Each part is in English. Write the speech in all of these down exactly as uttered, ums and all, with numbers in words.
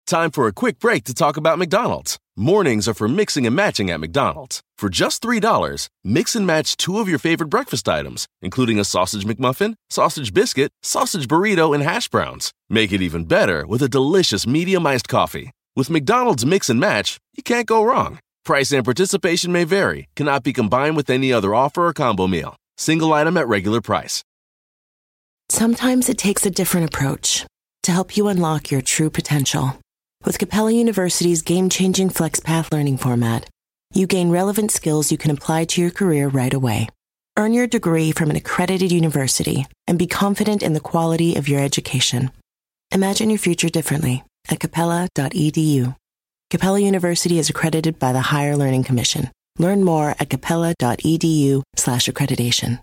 Time for a quick break to talk about McDonald's. Mornings are for mixing and matching at McDonald's. For just three dollars, mix and match two of your favorite breakfast items, including a sausage McMuffin, sausage biscuit, sausage burrito, and hash browns. Make it even better with a delicious medium iced coffee. With McDonald's Mix and Match, you can't go wrong. Price and participation may vary, cannot be combined with any other offer or combo meal. Single item at regular price. Sometimes it takes a different approach to help you unlock your true potential. With Capella University's game-changing FlexPath learning format, you gain relevant skills you can apply to your career right away. Earn your degree from an accredited university and be confident in the quality of your education. Imagine your future differently at capella dot e d u. Capella University is accredited by the Higher Learning Commission. Learn more at capella dot e d u slash accreditation.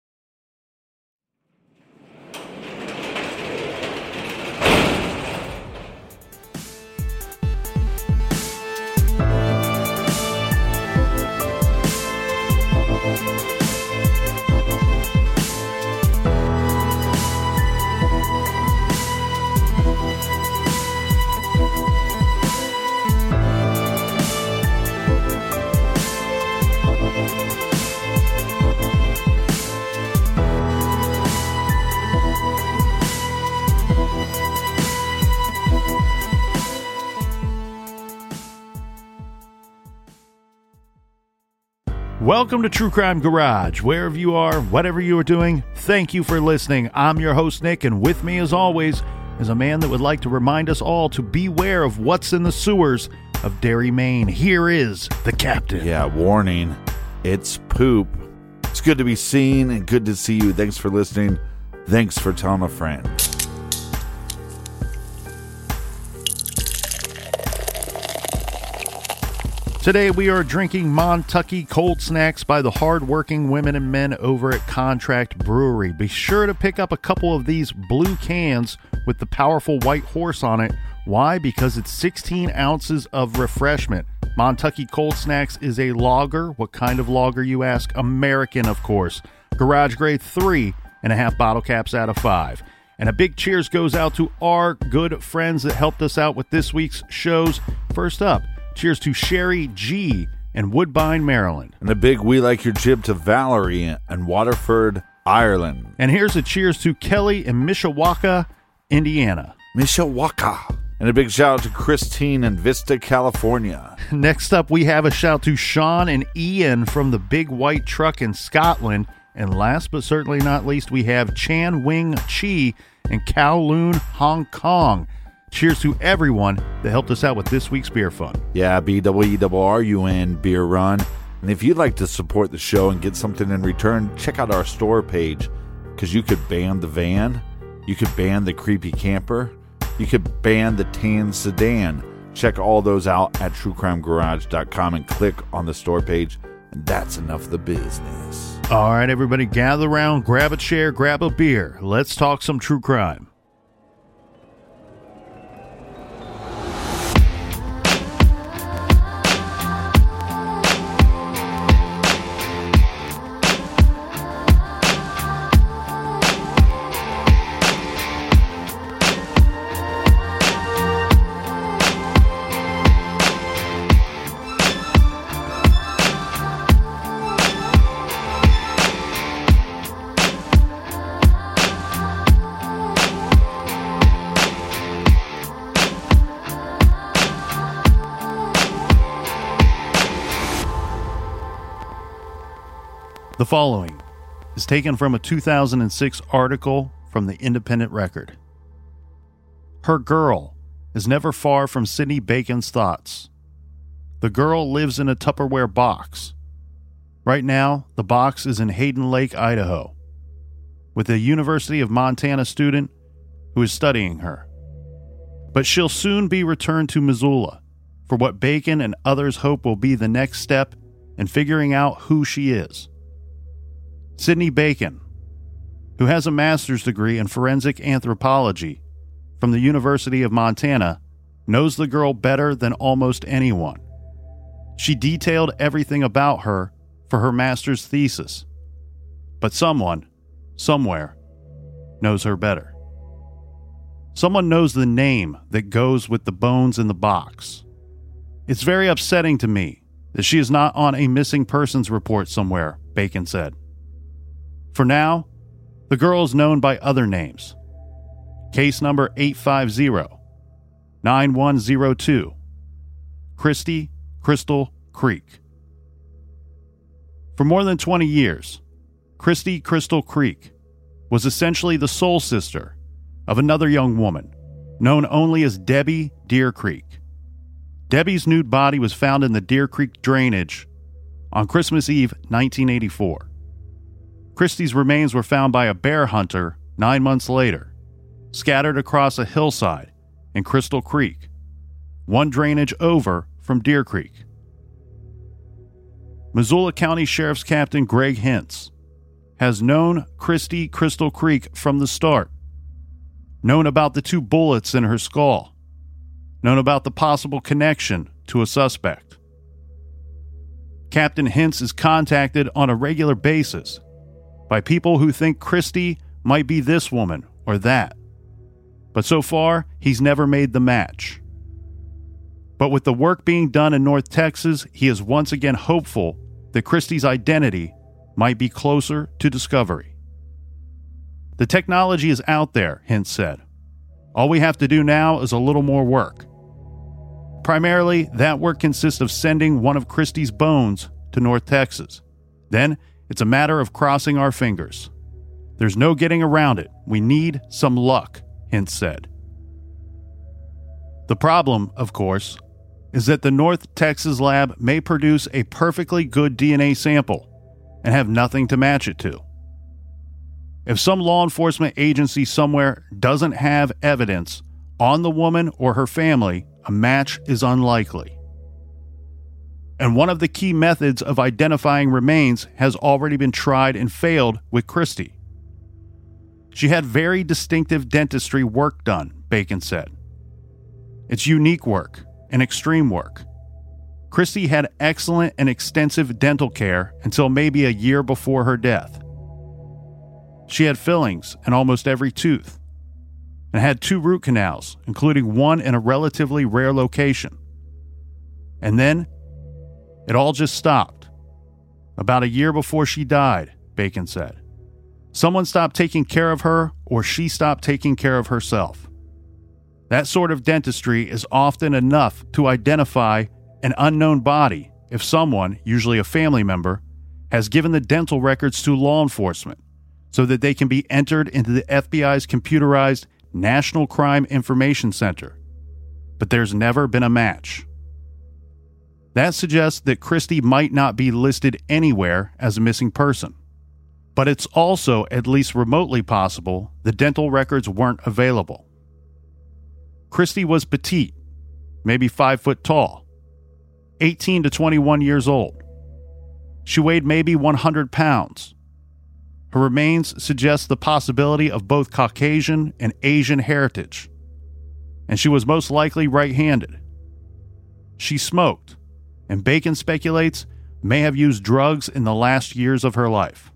Welcome to True Crime Garage. Wherever you are, whatever you are doing, thank you for listening. I'm your host, Nick, and with me, as always, is a man that would like to remind us all to beware of what's in the sewers of Derry, Maine. Here is the captain. Yeah, warning. It's poop. It's good to be seen and good to see you. Thanks for listening. Thanks for telling a friend. Today we are drinking Montucky Cold Snacks by the hard-working women and men over at Contract Brewery. Be sure to pick up a couple of these blue cans with the powerful white horse on it. Why? Because it's sixteen ounces of refreshment. Montucky Cold Snacks is a lager. What kind of lager, you ask? American, of course. Garage grade three and a half bottle caps out of five. And a big cheers goes out to our good friends that helped us out with this week's shows. First up, cheers to Sherry G. in Woodbine, Maryland. And a big we like your jib to Valerie in Waterford, Ireland. And here's a cheers to Kelly in Mishawaka, Indiana. Mishawaka. And a big shout out to Christine in Vista, California. Next up, we have a shout to Sean and Ian from the Big White Truck in Scotland. And last but certainly not least, we have Chan Wing Chi in Kowloon, Hong Kong. Cheers to everyone that helped us out with this week's beer fund. Yeah, B W E R U N Beer Run. And if you'd like to support the show and get something in return, check out our store page. Because you could ban the van. You could ban the creepy camper. You could ban the tan sedan. Check all those out at true crime garage dot com and click on the store page. And that's enough of the business. All right, everybody, gather around, grab a chair, grab a beer. Let's talk some true crime. The following is taken from a two thousand six article from the Independent Record. Her girl is never far from Sydney Bacon's thoughts. The girl lives in a Tupperware box. Right now, the box is in Hayden Lake, Idaho, with a University of Montana student who is studying her. But she'll soon be returned to Missoula for what Bacon and others hope will be the next step in figuring out who she is. Sydney Bacon, who has a master's degree in forensic anthropology from the University of Montana, knows the girl better than almost anyone. She detailed everything about her for her master's thesis, but someone, somewhere, knows her better. Someone knows the name that goes with the bones in the box. It's very upsetting to me that she is not on a missing persons report somewhere, Bacon said. For now, the girl is known by other names. Case number eight five zero, nine one zero two, Christy Crystal Creek. For more than twenty years, Christy Crystal Creek was essentially the soul sister of another young woman, known only as Debbie Deer Creek. Debbie's nude body was found in the Deer Creek drainage on Christmas Eve nineteen eighty-four. Christy's remains were found by a bear hunter nine months later, scattered across a hillside in Crystal Creek, one drainage over from Deer Creek. Missoula County Sheriff's Captain Greg Hintz has known Christy Crystal Creek from the start, known about the two bullets in her skull, known about the possible connection to a suspect. Captain Hintz is contacted on a regular basis by people who think Christy might be this woman or that, but so far he's never made the match. But with the work being done in North Texas, he is once again hopeful that Christy's identity might be closer to discovery. The technology is out there, Hintz said. All we have to do now is a little more work. Primarily, that work consists of sending one of Christy's bones to North Texas. Then, it's a matter of crossing our fingers. There's no getting around it. We need some luck, Hintz said. The problem, of course, is that the North Texas lab may produce a perfectly good D N A sample and have nothing to match it to. If some law enforcement agency somewhere doesn't have evidence on the woman or her family, a match is unlikely. And one of the key methods of identifying remains has already been tried and failed with Christy. She had very distinctive dentistry work done, Bacon said. It's unique work and extreme work. Christy had excellent and extensive dental care until maybe a year before her death. She had fillings in almost every tooth and had two root canals, including one in a relatively rare location. And then it all just stopped. About a year before she died, Bacon said. Someone stopped taking care of her, or she stopped taking care of herself. That sort of dentistry is often enough to identify an unknown body if someone, usually a family member, has given the dental records to law enforcement so that they can be entered into the F B I's computerized National Crime Information Center. But there's never been a match. That suggests that Christy might not be listed anywhere as a missing person. But it's also at least remotely possible the dental records weren't available. Christy was petite, maybe five foot tall, eighteen to twenty-one years old. She weighed maybe one hundred pounds. Her remains suggest the possibility of both Caucasian and Asian heritage, and she was most likely right-handed. She smoked, and Bacon speculates may have used drugs in the last years of her life.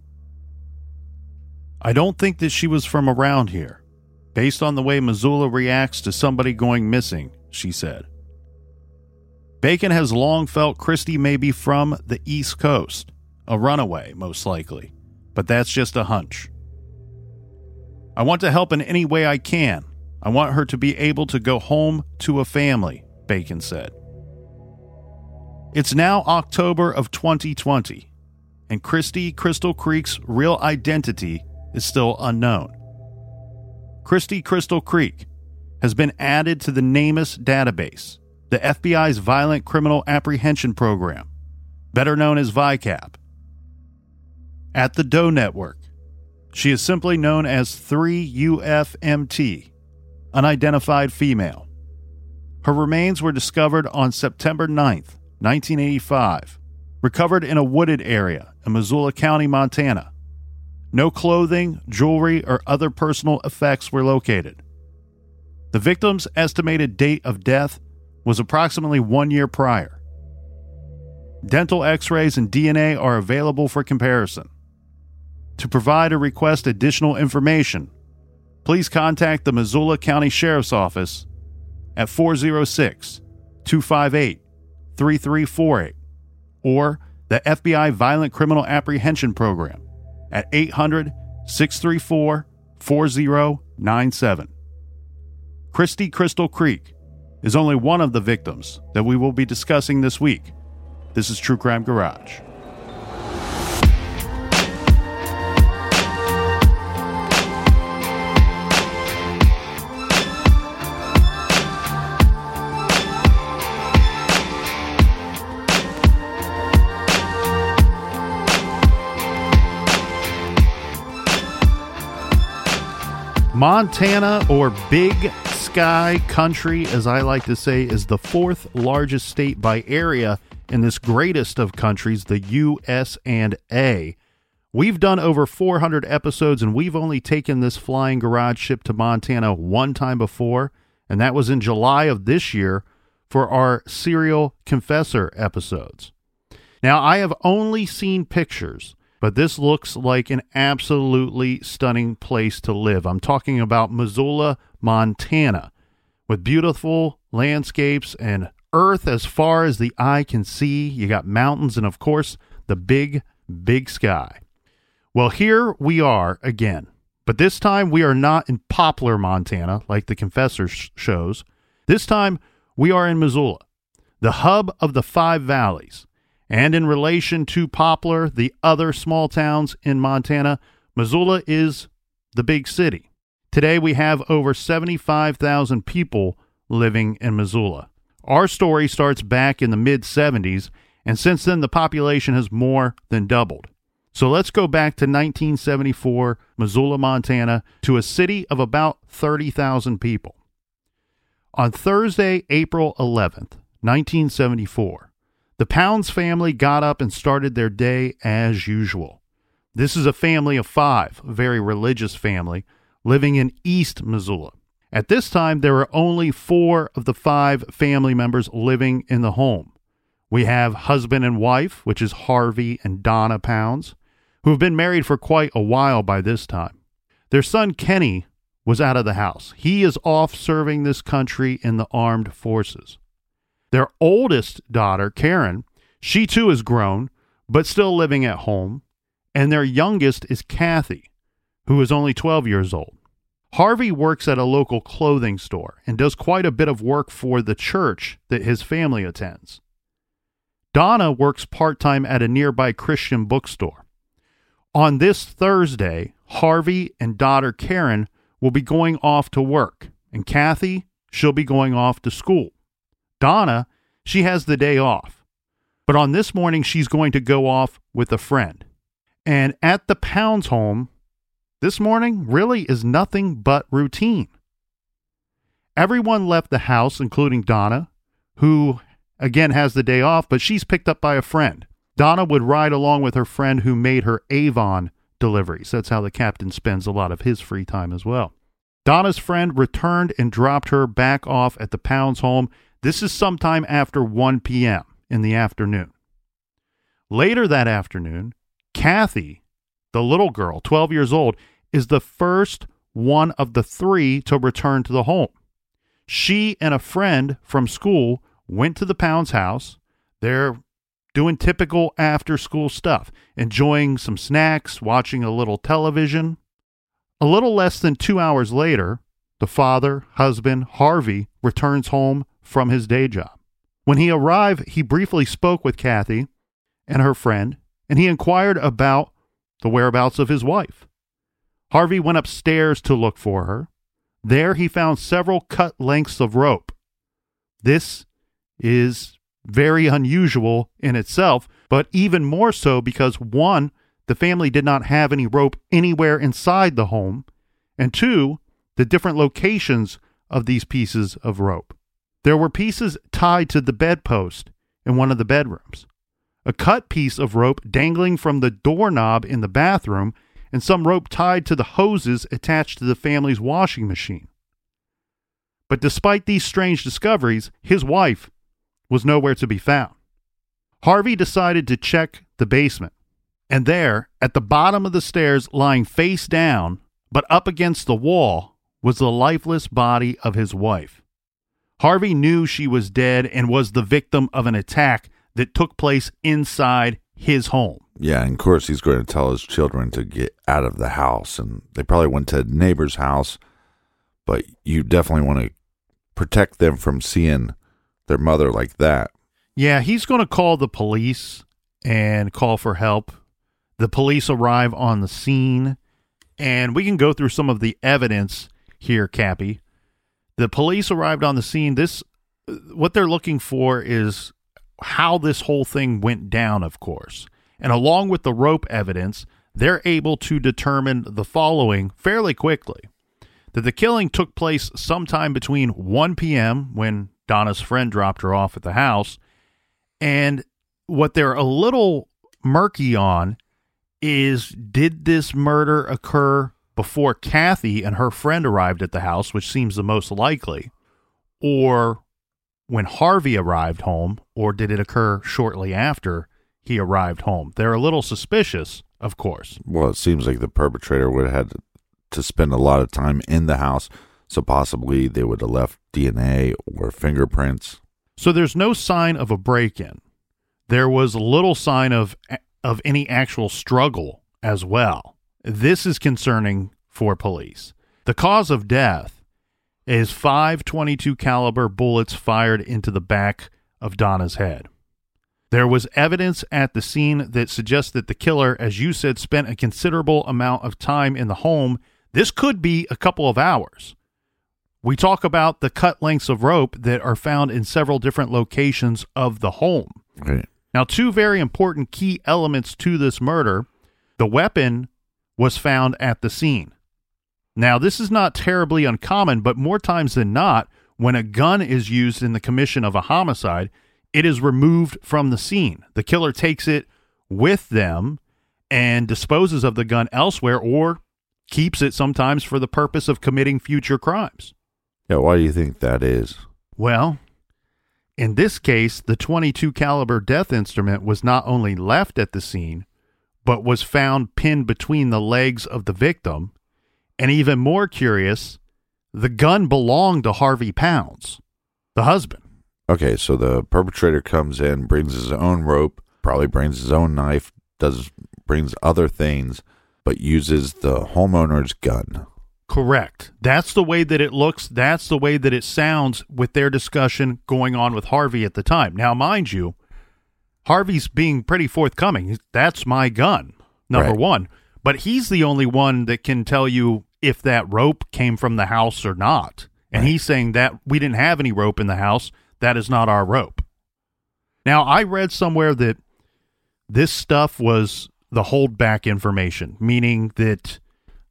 I don't think that she was from around here, based on the way Missoula reacts to somebody going missing, she said. Bacon has long felt Christy may be from the East Coast, a runaway, most likely, but that's just a hunch. I want to help in any way I can. I want her to be able to go home to a family, Bacon said. It's now October of twenty twenty, and Christy Crystal Creek's real identity is still unknown. Christy Crystal Creek has been added to the NamUs database, the F B I's Violent Criminal Apprehension Program, better known as VICAP. At the Doe Network, she is simply known as three U F M T, unidentified female. Her remains were discovered on September ninth, nineteen eighty-five, recovered in a wooded area in Missoula County, Montana. No clothing, jewelry, or other personal effects were located. The victim's estimated date of death was approximately one year prior. Dental x-rays and D N A are available for comparison. To provide or request additional information, please contact the Missoula County Sheriff's Office at four oh six, two five eight, three three four eight or the F B I Violent Criminal Apprehension Program at eight hundred, six three four, four oh nine seven. Christy Crystal Creek is only one of the victims that we will be discussing this week. This is True Crime Garage. Montana, or Big Sky Country, as I like to say, is the fourth largest state by area in this greatest of countries, the U S and A. We've done over four hundred episodes, and we've only taken this flying garage ship to Montana one time before, and that was in July of this year for our Serial Confessor episodes. Now, I have only seen pictures, but this looks like an absolutely stunning place to live. I'm talking about Missoula, Montana, with beautiful landscapes and earth as far as the eye can see. You got mountains and, of course, the big, big sky. Well, here we are again, but this time we are not in Poplar, Montana, like the Confessor sh- shows. This time we are in Missoula, the hub of the Five Valleys. And in relation to Poplar, the other small towns in Montana, Missoula is the big city. Today we have over seventy-five thousand people living in Missoula. Our story starts back in the mid seventies, and since then the population has more than doubled. So let's go back to nineteen seventy-four, Missoula, Montana, to a city of about thirty thousand people. On Thursday, April eleventh, nineteen seventy-four, the Pounds family got up and started their day as usual. This is a family of five, a very religious family, living in East Missoula. At this time, there are only four of the five family members living in the home. We have husband and wife, which is Harvey and Donna Pounds, who have been married for quite a while by this time. Their son, Kenny, was out of the house. He is off serving this country in the armed forces. Their oldest daughter, Karen, she too is grown, but still living at home. And their youngest is Kathy, who is only twelve years old. Harvey works at a local clothing store and does quite a bit of work for the church that his family attends. Donna works part-time at a nearby Christian bookstore. On this Thursday, Harvey and daughter Karen will be going off to work, and Kathy, she'll be going off to school. Donna, she has the day off, but on this morning she's going to go off with a friend. And at the Pounds home, this morning really is nothing but routine. Everyone left the house, including Donna, who again has the day off, but she's picked up by a friend. Donna would ride along with her friend who made her Avon deliveries. That's how the captain spends a lot of his free time as well. Donna's friend returned and dropped her back off at the Pounds home. This is sometime after one p.m. in the afternoon. Later that afternoon, Kathy, the little girl, twelve years old, is the first one of the three to return to the home. She and a friend from school went to the Pounds house. They're doing typical after-school stuff, enjoying some snacks, watching a little television. A little less than two hours later, the father, husband, Harvey, returns home from his day job. When he arrived, he briefly spoke with Kathy and her friend, and he inquired about the whereabouts of his wife. Harvey went upstairs to look for her. There he found several cut lengths of rope. This is very unusual in itself, but even more so because, one, the family did not have any rope anywhere inside the home, and two, the different locations of these pieces of rope. There were pieces tied to the bedpost in one of the bedrooms, a cut piece of rope dangling from the doorknob in the bathroom, and some rope tied to the hoses attached to the family's washing machine. But despite these strange discoveries, his wife was nowhere to be found. Harvey decided to check the basement, and there, at the bottom of the stairs, lying face down, but up against the wall, was the lifeless body of his wife. Harvey knew she was dead and was the victim of an attack that took place inside his home. Yeah, and of course he's going to tell his children to get out of the house, and they probably went to a neighbor's house, but you definitely want to protect them from seeing their mother like that. Yeah, he's going to call the police and call for help. The police arrive on the scene, and we can go through some of the evidence here, Cappy. The police arrived on the scene. This, what they're looking for is how this whole thing went down, of course. And along with the rope evidence, they're able to determine the following fairly quickly. That the killing took place sometime between one p.m. when Donna's friend dropped her off at the house, and what they're a little murky on is, did this murder occur before Kathy and her friend arrived at the house, which seems the most likely, or when Harvey arrived home, or did it occur shortly after he arrived home? They're a little suspicious, of course. Well, it seems like the perpetrator would have had to spend a lot of time in the house, so possibly they would have left D N A or fingerprints. So there's no sign of a break-in. There was little sign of of any actual struggle as well. This is concerning for police. The cause of death is five twenty-two caliber bullets fired into the back of Donna's head. There was evidence at the scene that suggests that the killer, as you said, spent a considerable amount of time in the home. This could be a couple of hours. We talk about the cut lengths of rope that are found in several different locations of the home. Right. Now, two very important key elements to this murder. The weapon was found at the scene. Now, this is not terribly uncommon, but more times than not, when a gun is used in the commission of a homicide, it is removed from the scene. The killer takes it with them and disposes of the gun elsewhere, or keeps it sometimes for the purpose of committing future crimes. Yeah, why do you think that is? Well, in this case, the twenty-two caliber death instrument was not only left at the scene, but was found pinned between the legs of the victim. And even more curious, the gun belonged to Harvey Pounds, the husband. Okay, so the perpetrator comes in, brings his own rope, probably brings his own knife, does brings other things, but uses the homeowner's gun. Correct. That's the way that it looks. That's the way that it sounds with their discussion going on with Harvey at the time. Now, mind you, Harvey's being pretty forthcoming. That's my gun, number Right. one. But he's the only one that can tell you if that rope came from the house or not. And Right. he's saying that we didn't have any rope in the house. That is not our rope. Now, I read somewhere that this stuff was the holdback information, meaning that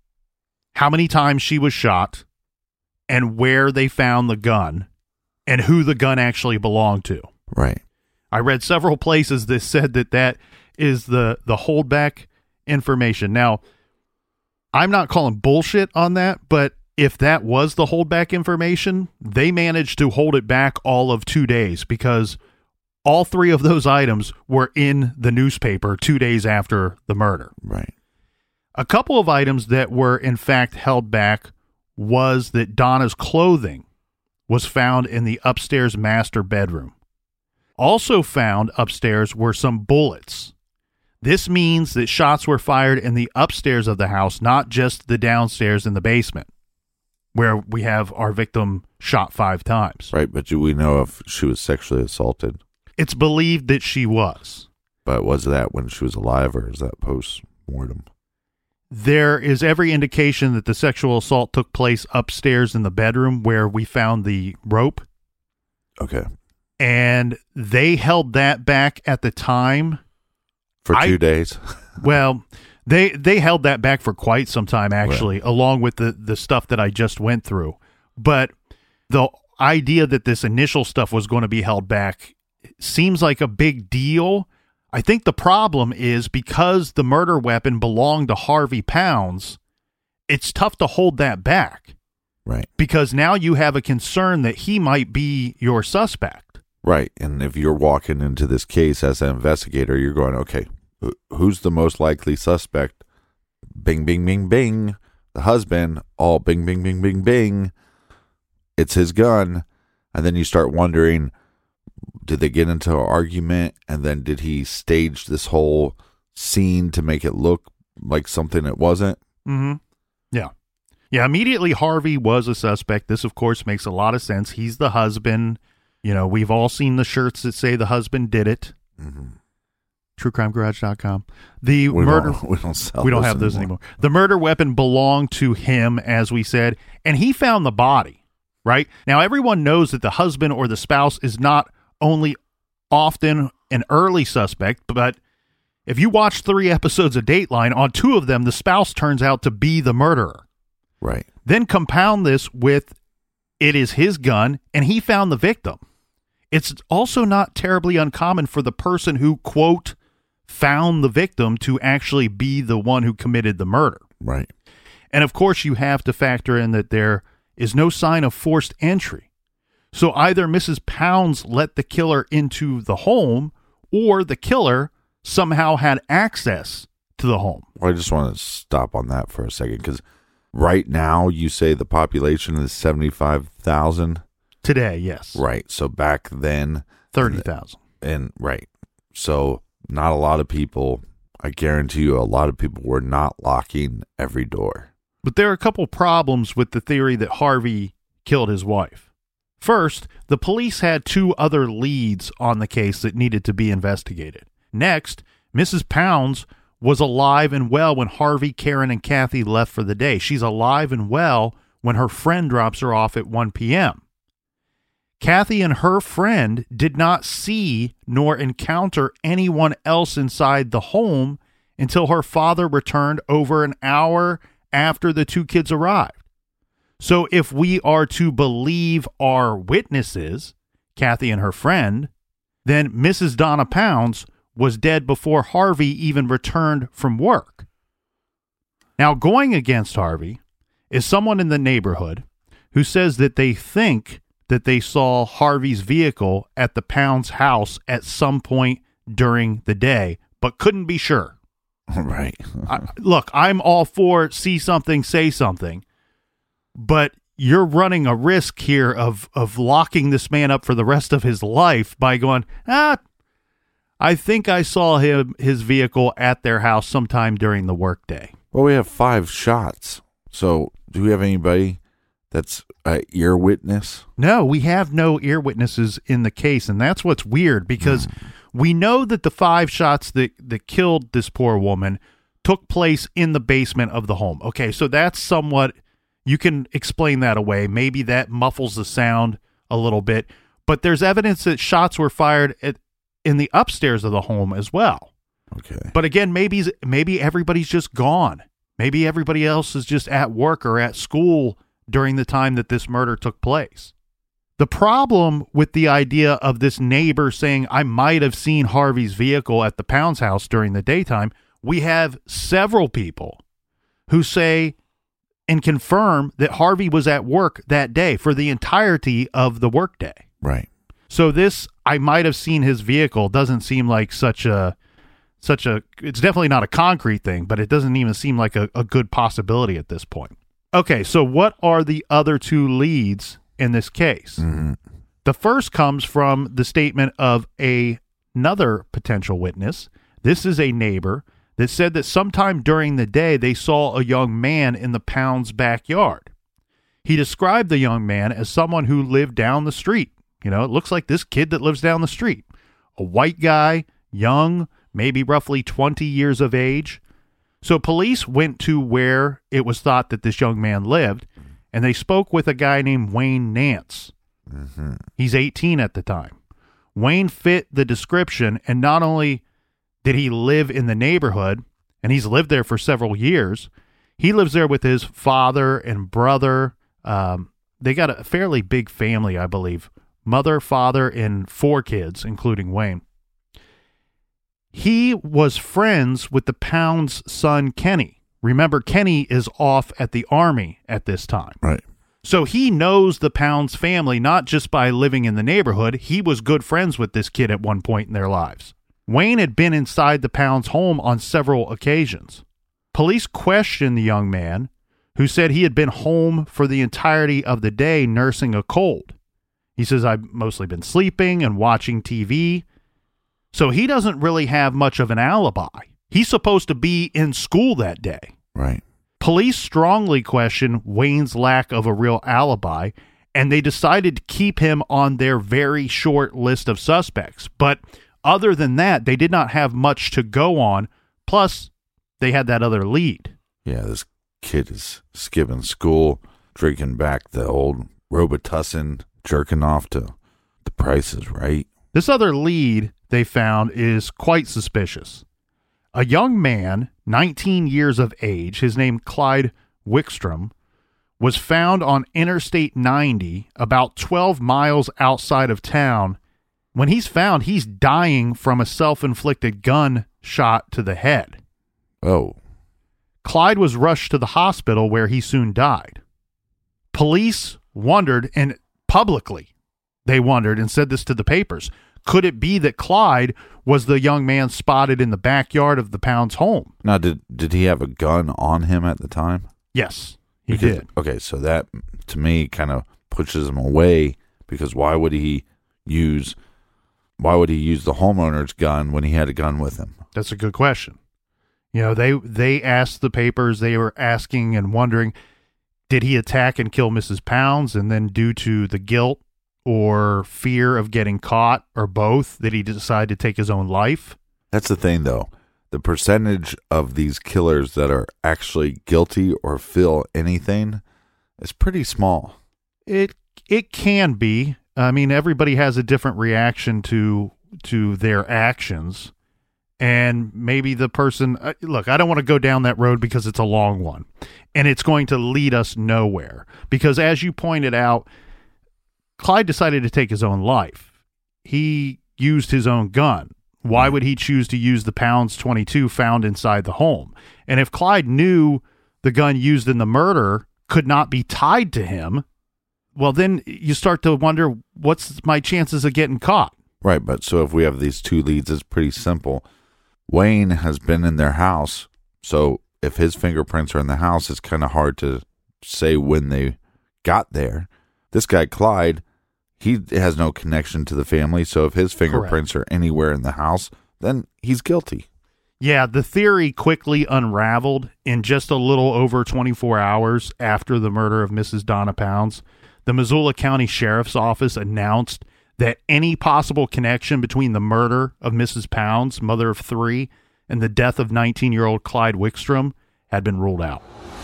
how many times she was shot and where they found the gun and who the gun actually belonged to. Right. I read several places that said that that is the, the holdback information. Now, I'm not calling bullshit on that, but if that was the holdback information, they managed to hold it back all of two days because all three of those items were in the newspaper two days after the murder. Right. A couple of items that were in fact held back was that Donna's clothing was found in the upstairs master bedroom. Also found upstairs were some bullets. This means that shots were fired in the upstairs of the house, not just the downstairs in the basement, where we have our victim shot five times. Right, but do we know if she was sexually assaulted? It's believed that she was. But was that when she was alive, or is that post-mortem? There is every indication that the sexual assault took place upstairs in the bedroom where we found the rope. Okay. And they held that back at the time. For two I, days? Well, they they held that back for quite some time, actually, well, along with the, the stuff that I just went through. But the idea that this initial stuff was going to be held back seems like a big deal. I think the problem is because the murder weapon belonged to Harvey Pounds, it's tough to hold that back. Right. Because now you have a concern that he might be your suspect. Right. And if you're walking into this case as an investigator, you're going, okay, who's the most likely suspect? Bing, bing, bing, bing. the husband, all bing, bing, bing, bing, bing. It's his gun. And then you start wondering, did they get into an argument? And then did he stage this whole scene to make it look like something it wasn't? Mm-hmm. Yeah. Yeah, immediately Harvey was a suspect. This, of course, makes a lot of sense. He's the husband. You know, we've all seen the shirts that say the husband did it. Mm-hmm. true crime garage dot com. The we murder... Don't, we don't sell We don't those have those anymore. anymore. The murder weapon belonged to him, as we said, and he found the body, right? Now, everyone knows that the husband or the spouse is not only often an early suspect, but if you watch three episodes of Dateline, on two of them, the spouse turns out to be the murderer. Right. Then compound this with it is his gun, and he found the victim. It's also not terribly uncommon for the person who, quote, found the victim to actually be the one who committed the murder. Right. And, of course, you have to factor in that there is no sign of forced entry. So either Missus Pounds let the killer into the home, or the killer somehow had access to the home. Well, I just want to stop on that for a second, because right now you say the population is seventy-five thousand. Today, yes. Right. So back then, thirty thousand. And right. So not a lot of people, I guarantee you, a lot of people were not locking every door. But there are a couple problems with the theory that Harvey killed his wife. First, the police had two other leads on the case that needed to be investigated. Next, Missus Pounds was alive and well when Harvey, Karen, and Kathy left for the day. She's alive and well when her friend drops her off at one p.m. Kathy and her friend did not see nor encounter anyone else inside the home until her father returned over an hour after the two kids arrived. So if we are to believe our witnesses, Kathy and her friend, then Missus Donna Pounds was dead before Harvey even returned from work. Now, going against Harvey is someone in the neighborhood who says that they think that they saw Harvey's vehicle at the Pounds house at some point during the day, but couldn't be sure. Right. I, look, I'm all for see something, say something, but you're running a risk here of, of locking this man up for the rest of his life by going, ah, I think I saw him his vehicle at their house sometime during the workday. Well, we have five shots. So do we have anybody that's an ear witness? No, we have no ear witnesses in the case, and that's what's weird, because mm. we know that the five shots that, that killed this poor woman took place in the basement of the home. Okay, so that's somewhat, you can explain that away. Maybe that muffles the sound a little bit, but there's evidence that shots were fired at in the upstairs of the home as well. Okay. But again, maybe maybe everybody's just gone. Maybe everybody else is just at work or at school during the time that this murder took place. The problem with the idea of this neighbor saying, I might have seen Harvey's vehicle at the Pounds house during the daytime, we have several people who say and confirm that Harvey was at work that day for the entirety of the workday. Right. So this, I might have seen his vehicle, doesn't seem like such a, such a, it's definitely not a concrete thing, but it doesn't even seem like a, a good possibility at this point. Okay, so what are the other two leads in this case? Mm-hmm. The first comes from the statement of a, another potential witness. This is a neighbor that said that sometime during the day they saw a young man in the Pounds backyard. He described the young man as someone who lived down the street. You know, it looks like this kid that lives down the street. A white guy, young, maybe roughly twenty years of age. So police went to where it was thought that this young man lived, and they spoke with a guy named Wayne Nance. Mm-hmm. He's eighteen at the time. Wayne fit the description, and not only did he live in the neighborhood, and he's lived there for several years, he lives there with his father and brother. Um, they got a fairly big family, I believe. Mother, father, and four kids, including Wayne. He was friends with the Pounds' son, Kenny. Remember, Kenny is off at the Army at this time. Right. So he knows the Pounds family, not just by living in the neighborhood. He was good friends with this kid at one point in their lives. Wayne had been inside the Pounds' home on several occasions. Police questioned the young man, who said he had been home for the entirety of the day nursing a cold. He says, I've mostly been sleeping and watching T V. So he doesn't really have much of an alibi. He's supposed to be in school that day. Right. Police strongly question Wayne's lack of a real alibi, and they decided to keep him on their very short list of suspects. But other than that, they did not have much to go on. Plus, they had that other lead. Yeah, this kid is skipping school, drinking back the old Robitussin, jerking off to The Price is Right. This other lead they found is quite suspicious. A young man, nineteen years of age, his name Clyde Wickstrom, was found on Interstate ninety about twelve miles outside of town. When he's found, he's dying from a self-inflicted gun shot to the head. Oh. Clyde was rushed to the hospital where he soon died. Police wondered, and publicly they wondered and said this to the papers, could it be that Clyde was the young man spotted in the backyard of the Pounds home? Now, did did he have a gun on him at the time? Yes, he Because- did. Okay, so that, to me, kind of pushes him away, because why would he use why would he use the homeowner's gun when he had a gun with him? That's a good question. You know, they they asked the papers, they were asking and wondering, did he attack and kill Missus Pounds, and then due to the guilt or fear of getting caught, or both, that he decided to take his own life? That's the thing, though. The percentage of these killers that are actually guilty or feel anything is pretty small. It it can be. I mean, everybody has a different reaction to to their actions. And maybe the person, uh, look, I don't want to go down that road because it's a long one. And it's going to lead us nowhere. Because as you pointed out, Clyde decided to take his own life. He used his own gun. Why would he choose to use the Pounds twenty-two found inside the home? And if Clyde knew the gun used in the murder could not be tied to him, well, then you start to wonder, what's my chances of getting caught? Right, but so if we have these two leads, it's pretty simple. Wayne has been in their house, so if his fingerprints are in the house, it's kind of hard to say when they got there. This guy, Clyde, he has no connection to the family, so if his fingerprints Correct. Are anywhere in the house, then he's guilty. Yeah, the theory quickly unraveled in just a little over twenty-four hours after the murder of Missus Donna Pounds. The Missoula County Sheriff's Office announced that any possible connection between the murder of Missus Pounds, mother of three, and the death of nineteen-year-old Clyde Wickstrom had been ruled out.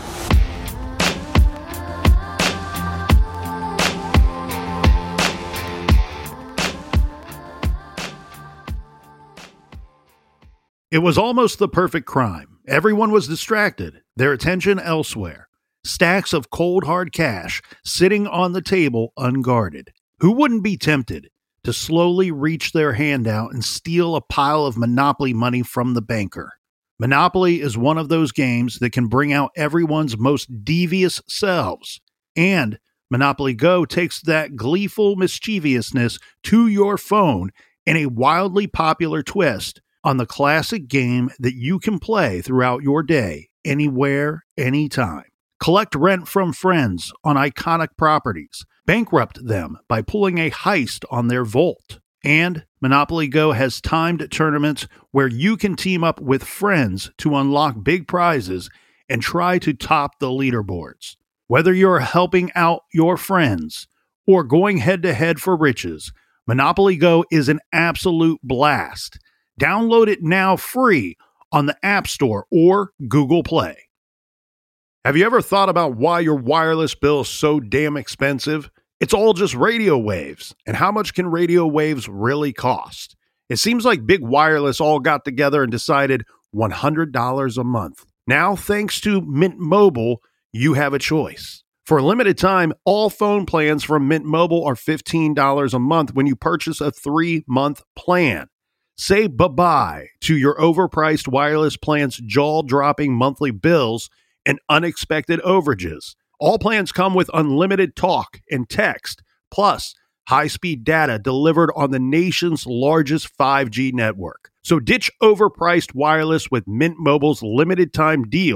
It was almost the perfect crime. Everyone was distracted, their attention elsewhere. Stacks of cold hard cash sitting on the table unguarded. Who wouldn't be tempted to slowly reach their hand out and steal a pile of Monopoly money from the banker? Monopoly is one of those games that can bring out everyone's most devious selves. And Monopoly Go takes that gleeful mischievousness to your phone in a wildly popular twist on the classic game that you can play throughout your day, anywhere, anytime. Collect rent from friends on iconic properties. Bankrupt them by pulling a heist on their vault. And Monopoly Go has timed tournaments where you can team up with friends to unlock big prizes and try to top the leaderboards. Whether you're helping out your friends or going head-to-head for riches, Monopoly Go is an absolute blast. Download it now free on the App Store or Google Play. Have you ever thought about why your wireless bill is so damn expensive? It's all just radio waves. And how much can radio waves really cost? It seems like Big Wireless all got together and decided one hundred dollars a month. Now, thanks to Mint Mobile, you have a choice. For a limited time, all phone plans from Mint Mobile are fifteen dollars a month when you purchase a three-month plan. Say bye-bye to your overpriced wireless plan's jaw-dropping monthly bills and unexpected overages. All plans come with unlimited talk and text, plus high-speed data delivered on the nation's largest five G network. So ditch overpriced wireless with Mint Mobile's limited-time deal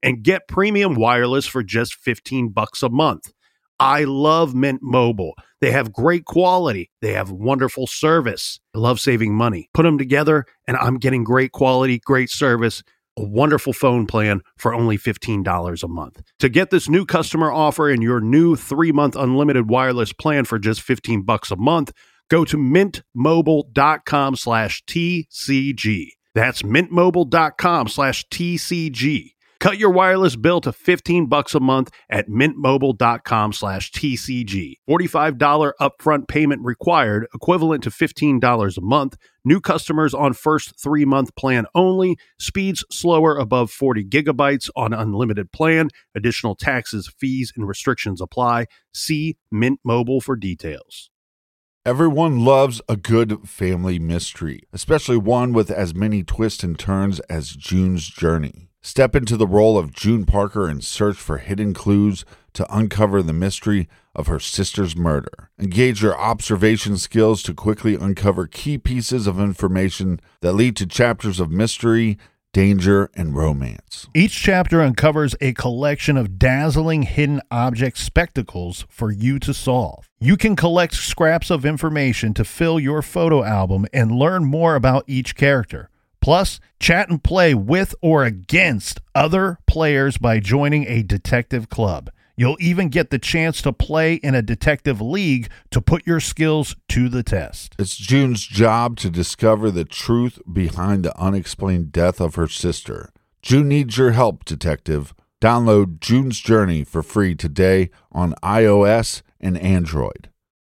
and get premium wireless for just fifteen bucks a month. I love Mint Mobile. They have great quality. They have wonderful service. I love saving money. Put them together, and I'm getting great quality, great service, a wonderful phone plan for only fifteen dollars a month. To get this new customer offer and your new three-month unlimited wireless plan for just fifteen bucks a month, go to mintmobile.com slash TCG. That's mintmobile.com slash TCG. Cut your wireless bill to fifteen bucks a month at mintmobile.com slash TCG. forty-five dollars upfront payment required, equivalent to fifteen dollars a month. New customers on first three-month plan only. Speeds slower above forty gigabytes on unlimited plan. Additional taxes, fees, and restrictions apply. See Mint Mobile for details. Everyone loves a good family mystery, especially one with as many twists and turns as June's Journey. Step into the role of June Parker and search for hidden clues to uncover the mystery of her sister's murder. Engage your observation skills to quickly uncover key pieces of information that lead to chapters of mystery, danger, and romance. Each chapter uncovers a collection of dazzling hidden object spectacles for you to solve. You can collect scraps of information to fill your photo album and learn more about each character. Plus, chat and play with or against other players by joining a detective club. You'll even get the chance to play in a detective league to put your skills to the test. It's June's job to discover the truth behind the unexplained death of her sister. June needs your help, detective. Download June's Journey for free today on iOS and Android.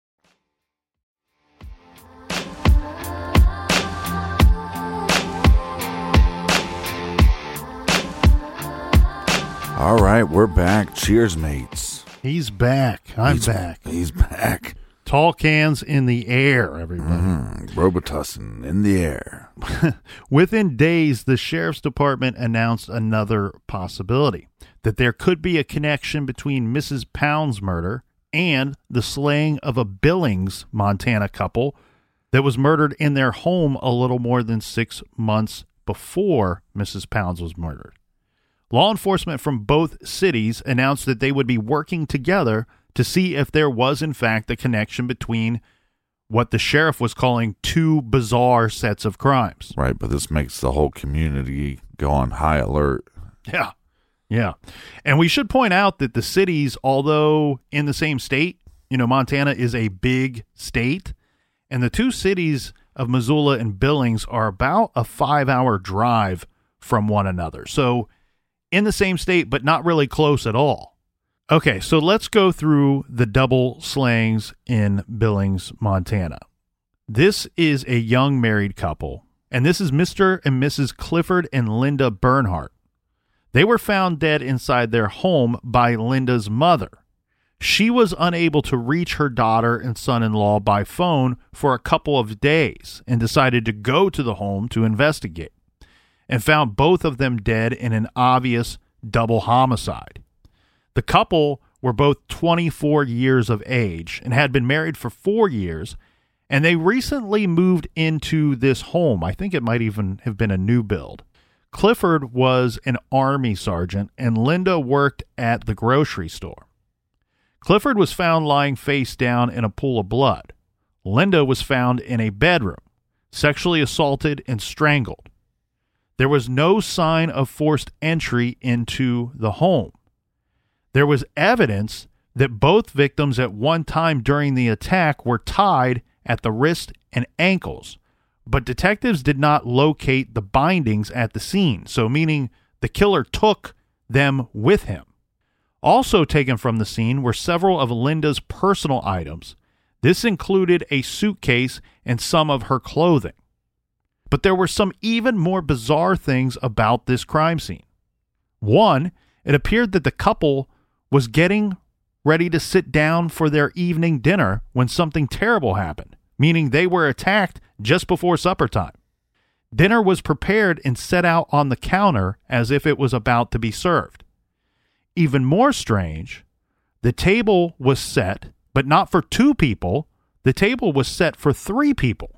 All right, we're back. Cheers, mates. He's back. I'm he's, back. He's back. Tall cans in the air, everybody. Mm, Robitussin in the air. Within days, the Sheriff's Department announced another possibility, that there could be a connection between Missus Pound's murder and the slaying of a Billings, Montana couple that was murdered in their home a little more than six months before Missus Pounds was murdered. Law enforcement from both cities announced that they would be working together to see if there was, in fact, a connection between what the sheriff was calling two bizarre sets of crimes. Right, but this makes the whole community go on high alert. Yeah, yeah. And we should point out that the cities, although in the same state, you know, Montana is a big state, and the two cities of Missoula and Billings are about a five-hour drive from one another. So in the same state, but not really close at all. Okay, so let's go through the double slayings in Billings, Montana. This is a young married couple, and this is Mister and Missus Clifford and Linda Bernhardt. They were found dead inside their home by Linda's mother. She was unable to reach her daughter and son-in-law by phone for a couple of days and decided to go to the home to investigate, and found both of them dead in an obvious double homicide. The couple were both twenty-four years of age and had been married for four years, and they recently moved into this home. I think it might even have been a new build. Clifford was an Army sergeant, and Linda worked at the grocery store. Clifford was found lying face down in a pool of blood. Linda was found in a bedroom, sexually assaulted and strangled. There was no sign of forced entry into the home. There was evidence that both victims at one time during the attack were tied at the wrist and ankles, but detectives did not locate the bindings at the scene, so meaning the killer took them with him. Also taken from the scene were several of Linda's personal items. This included a suitcase and some of her clothing. But there were some even more bizarre things about this crime scene. One, it appeared that the couple was getting ready to sit down for their evening dinner when something terrible happened, meaning they were attacked just before supper time. Dinner was prepared and set out on the counter as if it was about to be served. Even more strange, the table was set, but not for two people. The table was set for three people.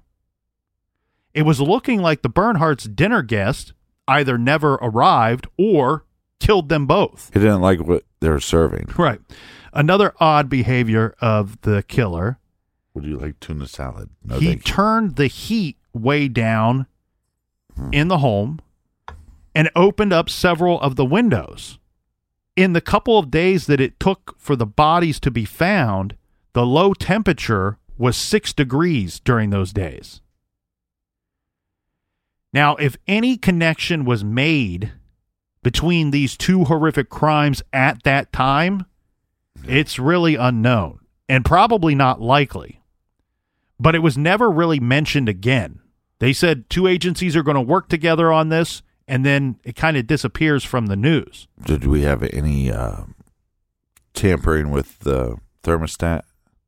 It was looking like the Bernhardt's dinner guest either never arrived or killed them both. He didn't like what they were serving. Right. Another odd behavior of the killer. Would you like tuna salad? No, he thank you. turned the heat way down hmm. in the home and opened up several of the windows. In the couple of days that it took for the bodies to be found, the low temperature was six degrees during those days. Now, if any connection was made between these two horrific crimes at that time, it's really unknown and probably not likely. But it was never really mentioned again. They said two agencies are going to work together on this, and then it kind of disappears from the news. Did we have any uh, tampering with the thermostat?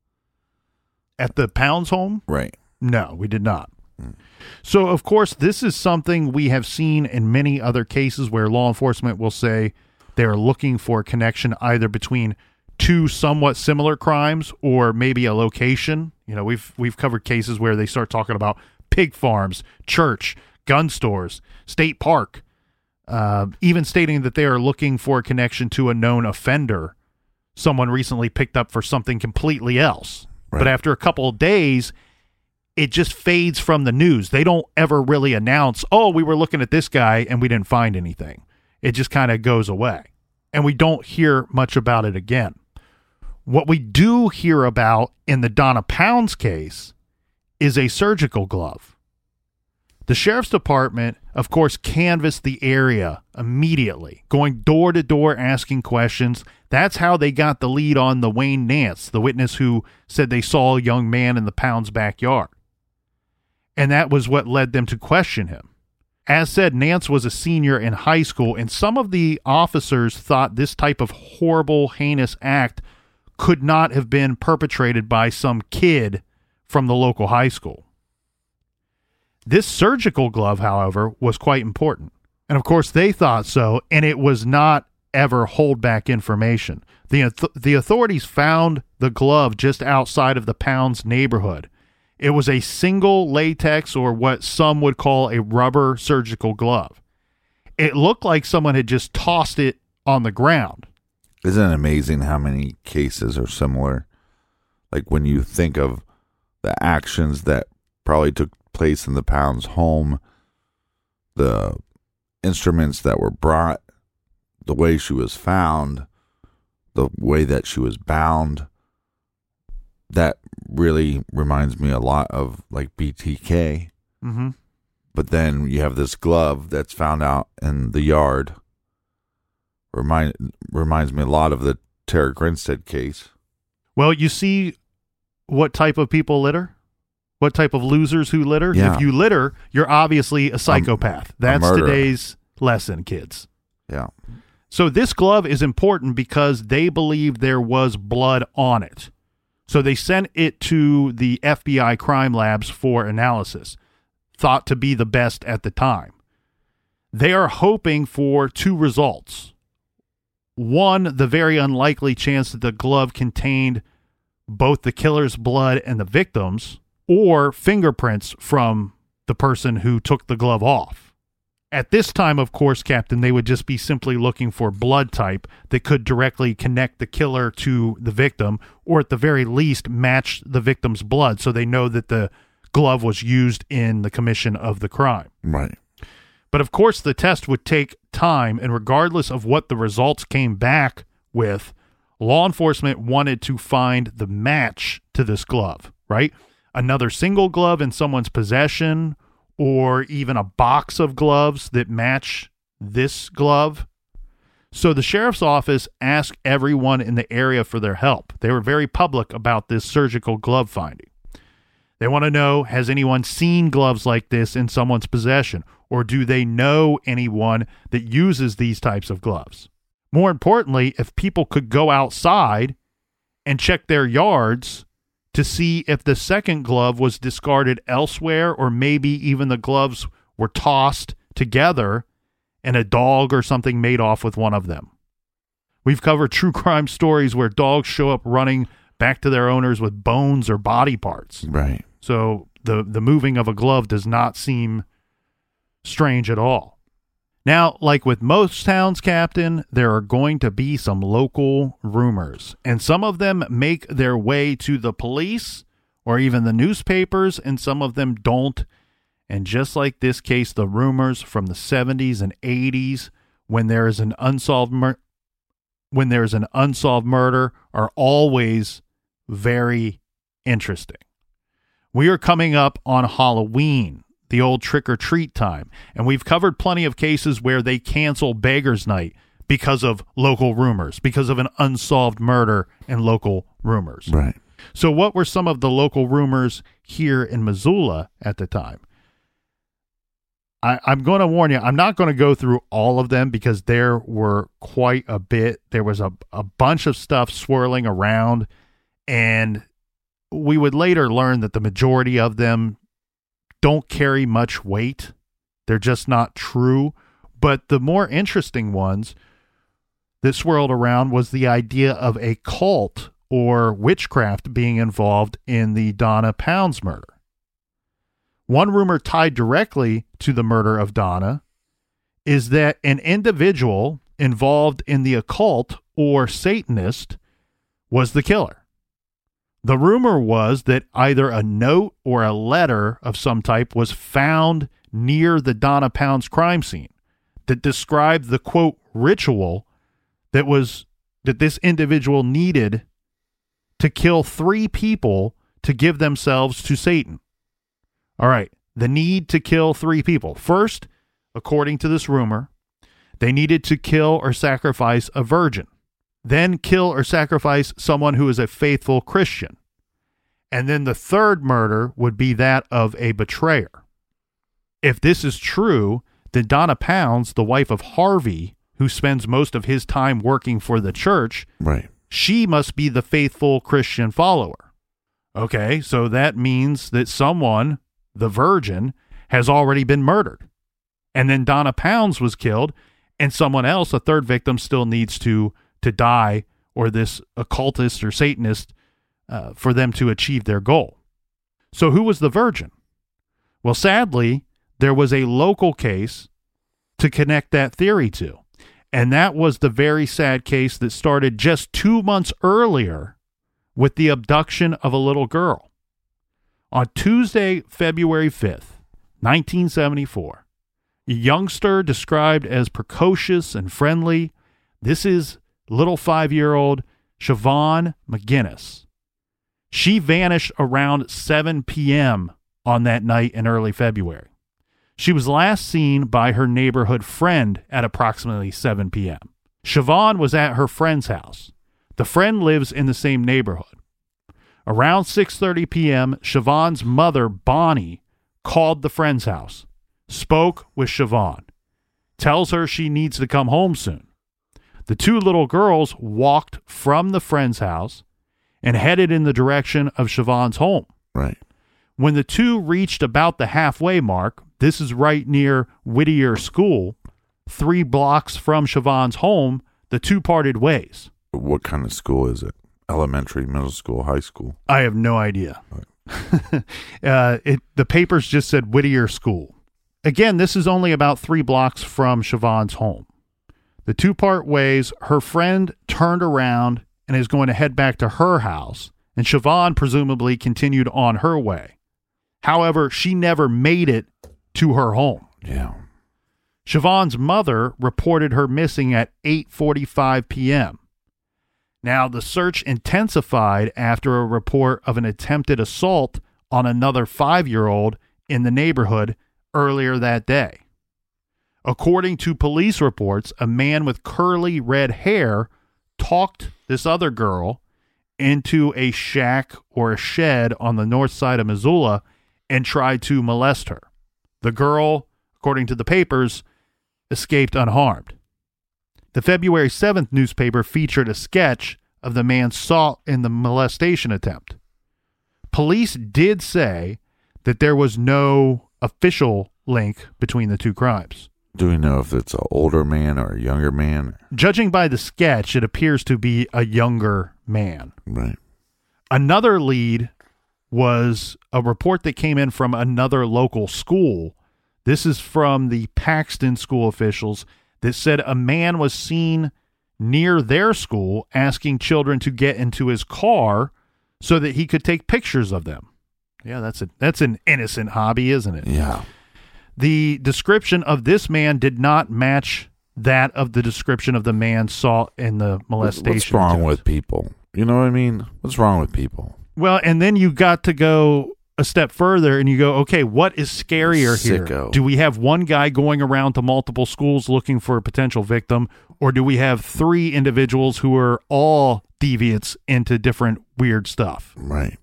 At the Pounds home? Right. No, we did not. Mm. So, of course, this is something we have seen in many other cases where law enforcement will say they're looking for a connection either between two somewhat similar crimes or maybe a location. You know, we've we've covered cases where they start talking about pig farms, church, gun stores, state park, uh, even stating that they are looking for a connection to a known offender someone recently picked up for something completely else. Right. But after a couple of days, it just fades from the news. They don't ever really announce, oh, we were looking at this guy and we didn't find anything. It just kind of goes away. And we don't hear much about it again. What we do hear about in the Donna Pounds case is a surgical glove. The sheriff's department, of course, canvassed the area immediately, going door to door asking questions. That's how they got the lead on the Wayne Nance, the witness who said they saw a young man in the Pounds backyard. And that was what led them to question him. As said, Nance was a senior in high school, and some of the officers thought this type of horrible, heinous act could not have been perpetrated by some kid from the local high school. This surgical glove, however, was quite important. And of course, they thought so, and it was not ever hold back information. The, the authorities found the glove just outside of the Pounds neighborhood. It was a single latex, or what some would call a rubber surgical glove. It looked like someone had just tossed it on the ground. Isn't it amazing how many cases are similar? Like when you think of the actions that probably took place in the Pounds home, the instruments that were brought, the way she was found, the way that she was bound, that really reminds me a lot of like B T K. Mm-hmm. But then you have this glove that's found out in the yard. Remind reminds me a lot of the Tara Grinstead case. Well, you see what type of people litter? What type of losers who litter? Yeah. If you litter, you're obviously a psychopath. A, That's a today's lesson, kids. Yeah. So this glove is important because they believed there was blood on it. So they sent it to the F B I crime labs for analysis, thought to be the best at the time. They are hoping for two results. One, the very unlikely chance that the glove contained both the killer's blood and the victim's, or fingerprints from the person who took the glove off. At this time, of course, Captain, they would just be simply looking for blood type that could directly connect the killer to the victim, or at the very least match the victim's blood so they know that the glove was used in the commission of the crime. Right. But of course, the test would take time, and regardless of what the results came back with, law enforcement wanted to find the match to this glove, right? Another single glove in someone's possession, or even a box of gloves that match this glove. So the sheriff's office asked everyone in the area for their help. They were very public about this surgical glove finding. They want to know, has anyone seen gloves like this in someone's possession, or do they know anyone that uses these types of gloves? More importantly, if people could go outside and check their yards to see if the second glove was discarded elsewhere, or maybe even the gloves were tossed together and a dog or something made off with one of them. We've covered true crime stories where dogs show up running back to their owners with bones or body parts. Right. So the, the moving of a glove does not seem strange at all. Now, like with most towns, Captain, there are going to be some local rumors, and some of them make their way to the police or even the newspapers, and some of them don't. And just like this case, the rumors from the seventies and eighties, when there is an unsolved mur- when there is an unsolved murder, are always very interesting. We are coming up on Halloween, the old trick-or-treat time, and we've covered plenty of cases where they cancel Beggars Night because of local rumors, because of an unsolved murder and local rumors. Right. So what were some of the local rumors here in Missoula at the time? I, I'm going to warn you, I'm not going to go through all of them because there were quite a bit. There was a, a bunch of stuff swirling around, and we would later learn that the majority of them don't carry much weight. They're just not true. But the more interesting ones that swirled around was the idea of a cult or witchcraft being involved in the Donna Pounds murder. One rumor tied directly to the murder of Donna is that an individual involved in the occult or Satanist was the killer. The rumor was that either a note or a letter of some type was found near the Donna Pounds crime scene that described the, quote, ritual that was that this individual needed to kill three people to give themselves to Satan. All right, the need to kill three people. First, according to this rumor, they needed to kill or sacrifice a virgin. Then kill or sacrifice someone who is a faithful Christian. And then the third murder would be that of a betrayer. If this is true, then Donna Pounds, the wife of Harvey, who spends most of his time working for the church, right, she must be the faithful Christian follower. Okay, so that means that someone, the virgin, has already been murdered. And then Donna Pounds was killed, and someone else, a third victim, still needs to to die, or this occultist or Satanist, uh, for them to achieve their goal. So who was the virgin? Well, sadly, there was a local case to connect that theory to. And that was the very sad case that started just two months earlier with the abduction of a little girl. On Tuesday, February fifth, nineteen seventy-four, a youngster described as precocious and friendly. This is little five-year-old Siobhan McGinnis. She vanished around seven p.m. on that night in early February. She was last seen by her neighborhood friend at approximately seven p.m. Siobhan was at her friend's house. The friend lives in the same neighborhood. Around six thirty p.m., Siobhan's mother, Bonnie, called the friend's house, spoke with Siobhan, tells her she needs to come home soon. The two little girls walked from the friend's house and headed in the direction of Siobhan's home. Right. When the two reached about the halfway mark, this is right near Whittier School, three blocks from Siobhan's home, the two parted ways. What kind of school is it? Elementary, middle school, high school? I have no idea. Right. uh, it, the papers just said Whittier School. Again, this is only about three blocks from Siobhan's home. The two part ways, her friend turned around and is going to head back to her house, and Siobhan presumably continued on her way. However, she never made it to her home. Yeah. Siobhan's mother reported her missing at eight forty-five p.m. Now, the search intensified after a report of an attempted assault on another five-year-old in the neighborhood earlier that day. According to police reports, a man with curly red hair talked this other girl into a shack or a shed on the north side of Missoula and tried to molest her. The girl, according to the papers, escaped unharmed. The February seventh newspaper featured a sketch of the man sought in the molestation attempt. Police did say that there was no official link between the two crimes. Do we know if it's an older man or a younger man? Judging by the sketch, it appears to be a younger man. Right. Another lead was a report that came in from another local school This is from the Paxton school officials that said a man was seen near their school asking children to get into his car so that he could take pictures of them. Yeah, that's a that's an innocent hobby, isn't it? Yeah. The description of this man did not match that of the description of the man saw in the molestation. What's wrong attempt. with people? You know what I mean? What's wrong with people? Well, and then you got to go a step further and you go, okay, what is scarier Sicko. here? Do we have one guy going around to multiple schools looking for a potential victim, or do we have three individuals who are all deviants into different weird stuff? Right.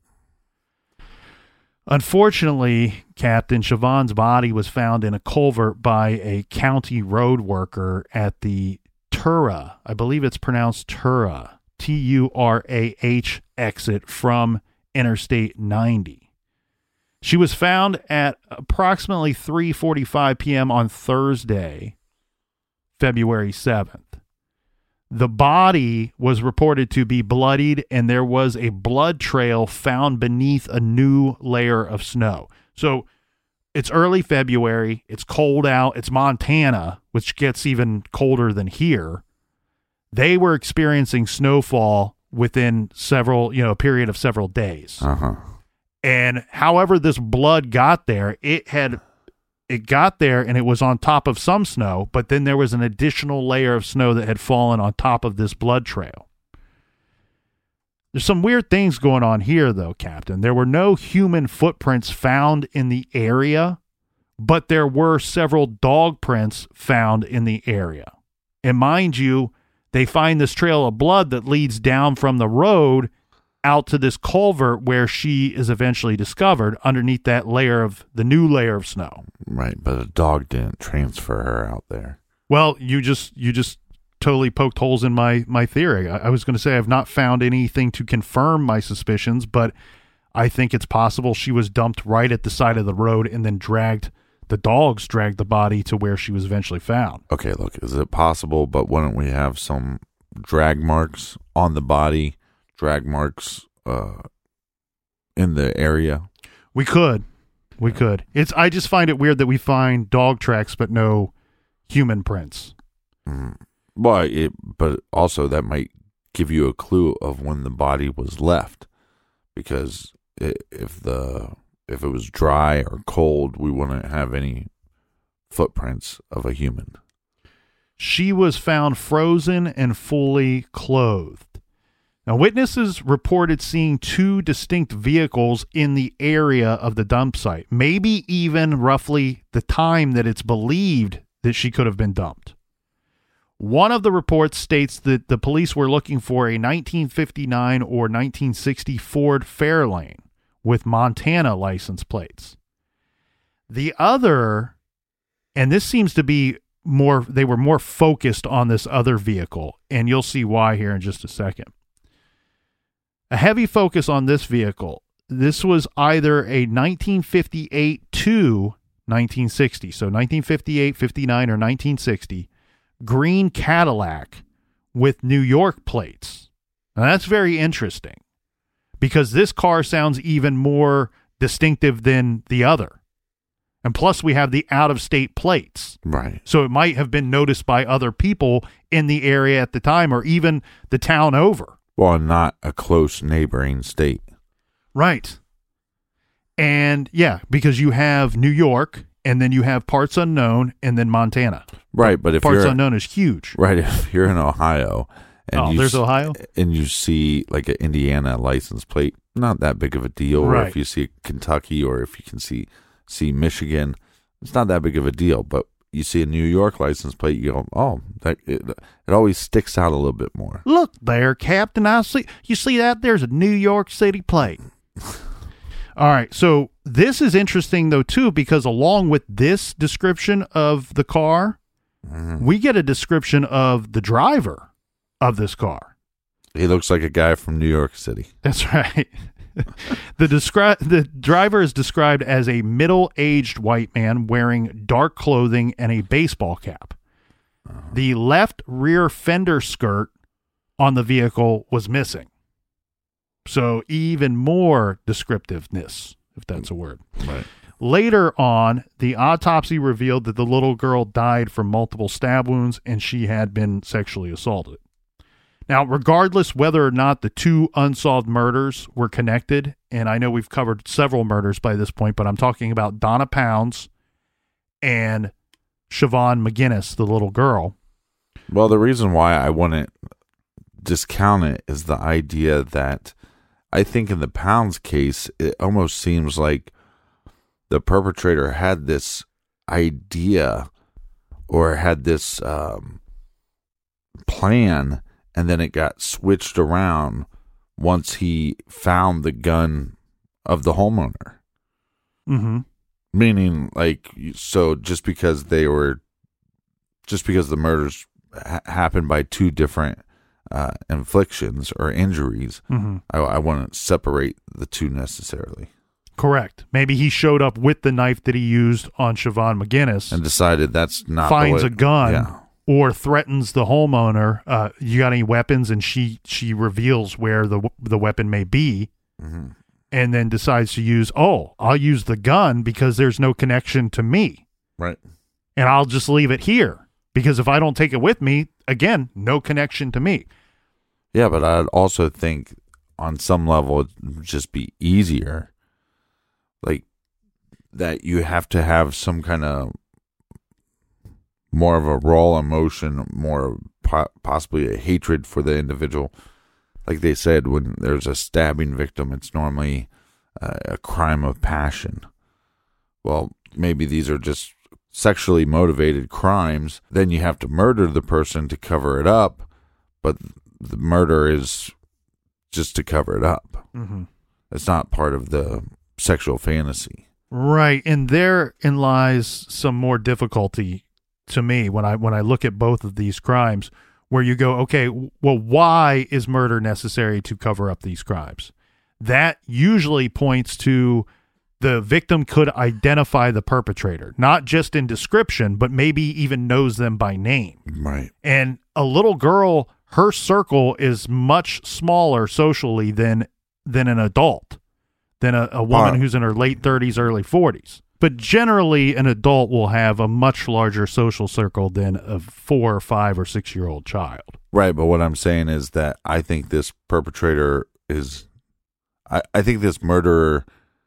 Unfortunately, Captain, Siobhan's body was found in a culvert by a county road worker at the Tura, I believe it's pronounced Tura, T U R A H exit from Interstate ninety. She was found at approximately three forty-five p.m. on Thursday, February seventh. The body was reported to be bloodied, and there was a blood trail found beneath a new layer of snow. So it's early February. It's cold out. It's Montana, which gets even colder than here. They were experiencing snowfall within several, you know, a period of several days. Uh-huh. And however this blood got there, it had it got there and it was on top of some snow, but then there was an additional layer of snow that had fallen on top of this blood trail. There's some weird things going on here, though, Captain. There were no human footprints found in the area, but there were several dog prints found in the area. And mind you, they find this trail of blood that leads down from the road out to this culvert where she is eventually discovered underneath that layer of the new layer of snow. Right, but a dog didn't transfer her out there. Well, you just you just totally poked holes in my my theory. I, I was going to say I've not found anything to confirm my suspicions, but I think it's possible she was dumped right at the side of the road and then dragged, the dogs dragged the body to where she was eventually found. Okay, look, is it possible, but wouldn't we have some drag marks on the body, drag marks uh, in the area? We could. We could. It's. I just find it weird that we find dog tracks but no human prints. Mm. Well, it, but also that might give you a clue of when the body was left, because it, if the if it was dry or cold, we wouldn't have any footprints of a human. She was found frozen and fully clothed. Now, witnesses reported seeing two distinct vehicles in the area of the dump site, maybe even roughly the time that it's believed that she could have been dumped. One of the reports states that the police were looking for a nineteen fifty-nine or nineteen sixty Ford Fairlane with Montana license plates. The other, and this seems to be more, they were more focused on this other vehicle, and you'll see why here in just a second. A heavy focus on this vehicle. This was either a nineteen fifty-eight to nineteen sixty, so nineteen fifty-eight, fifty-nine, or nineteen sixty, green Cadillac with New York plates. Now that's very interesting because this car sounds even more distinctive than the other. And plus we have the out-of-state plates. Right. So it might have been noticed by other people in the area at the time or even the town over. Well, not a close neighboring state. Right. And yeah, because you have New York and then you have parts unknown and then Montana. Right, but if parts you're unknown is huge. Right, if you're in Ohio and oh, you there's s- Ohio? and you see like an Indiana license plate, not that big of a deal. Or Right. if you see Kentucky or if you can see see Michigan, it's not that big of a deal. But you see a New York license plate, you go, oh, that it, it always sticks out a little bit more. Look there, Captain. I see. You see that? There's a New York City plate. All right. So this is interesting, though, too, because along with this description of the car, Mm-hmm. we get a description of the driver of this car. He looks like a guy from New York City. That's right. The descri- the driver is described as a middle-aged white man wearing dark clothing and a baseball cap. Uh-huh. The left rear fender skirt on the vehicle was missing. So even more descriptiveness, if that's a word. Right. Later on, the autopsy revealed that the little girl died from multiple stab wounds and she had been sexually assaulted. Now, regardless whether or not the two unsolved murders were connected, and I know we've covered several murders by this point, but I'm talking about Donna Pounds and Siobhan McGinnis, the little girl. Well, the reason why I wouldn't discount it is the idea that I think in the Pounds case, it almost seems like the perpetrator had this idea or had this um, plan, and then it got switched around once he found the gun of the homeowner. Mm-hmm. Meaning, like, so just because they were, just because the murders ha- happened by two different uh, inflictions or injuries, mm-hmm. I, I wouldn't separate the two necessarily. Correct. Maybe he showed up with the knife that he used on Siobhan McGinnis And decided that's not finds the way, a gun. Yeah. Or threatens the homeowner, uh, you got any weapons? And she she reveals where the the weapon may be, Mm-hmm. and then decides to use, oh, I'll use the gun because there's no connection to me. Right. And I'll just leave it here because if I don't take it with me, again, no connection to me. Yeah, but I'd also think on some level it'd just be easier. Like, that you have to have some kind of more of a raw emotion, more po- possibly a hatred for the individual. Like they said, when there's a stabbing victim, it's normally uh, a crime of passion. Well, maybe these are just sexually motivated crimes. Then you have to murder the person to cover it up, but the murder is just to cover it up. Mm-hmm. It's not part of the sexual fantasy. Right. And therein lies some more difficulty to me when I when I look at both of these crimes, where you go, okay, well, why is murder necessary to cover up these crimes? That usually points to the victim could identify the perpetrator, not just in description, but maybe even knows them by name. Right. And a little girl, her circle is much smaller socially than than an adult, than a, a woman Uh, who's in her late thirties, early forties. But generally, an adult will have a much larger social circle than a four or five or six-year-old child. Right, but what I'm saying is that I think this perpetrator is, I, I think this murderer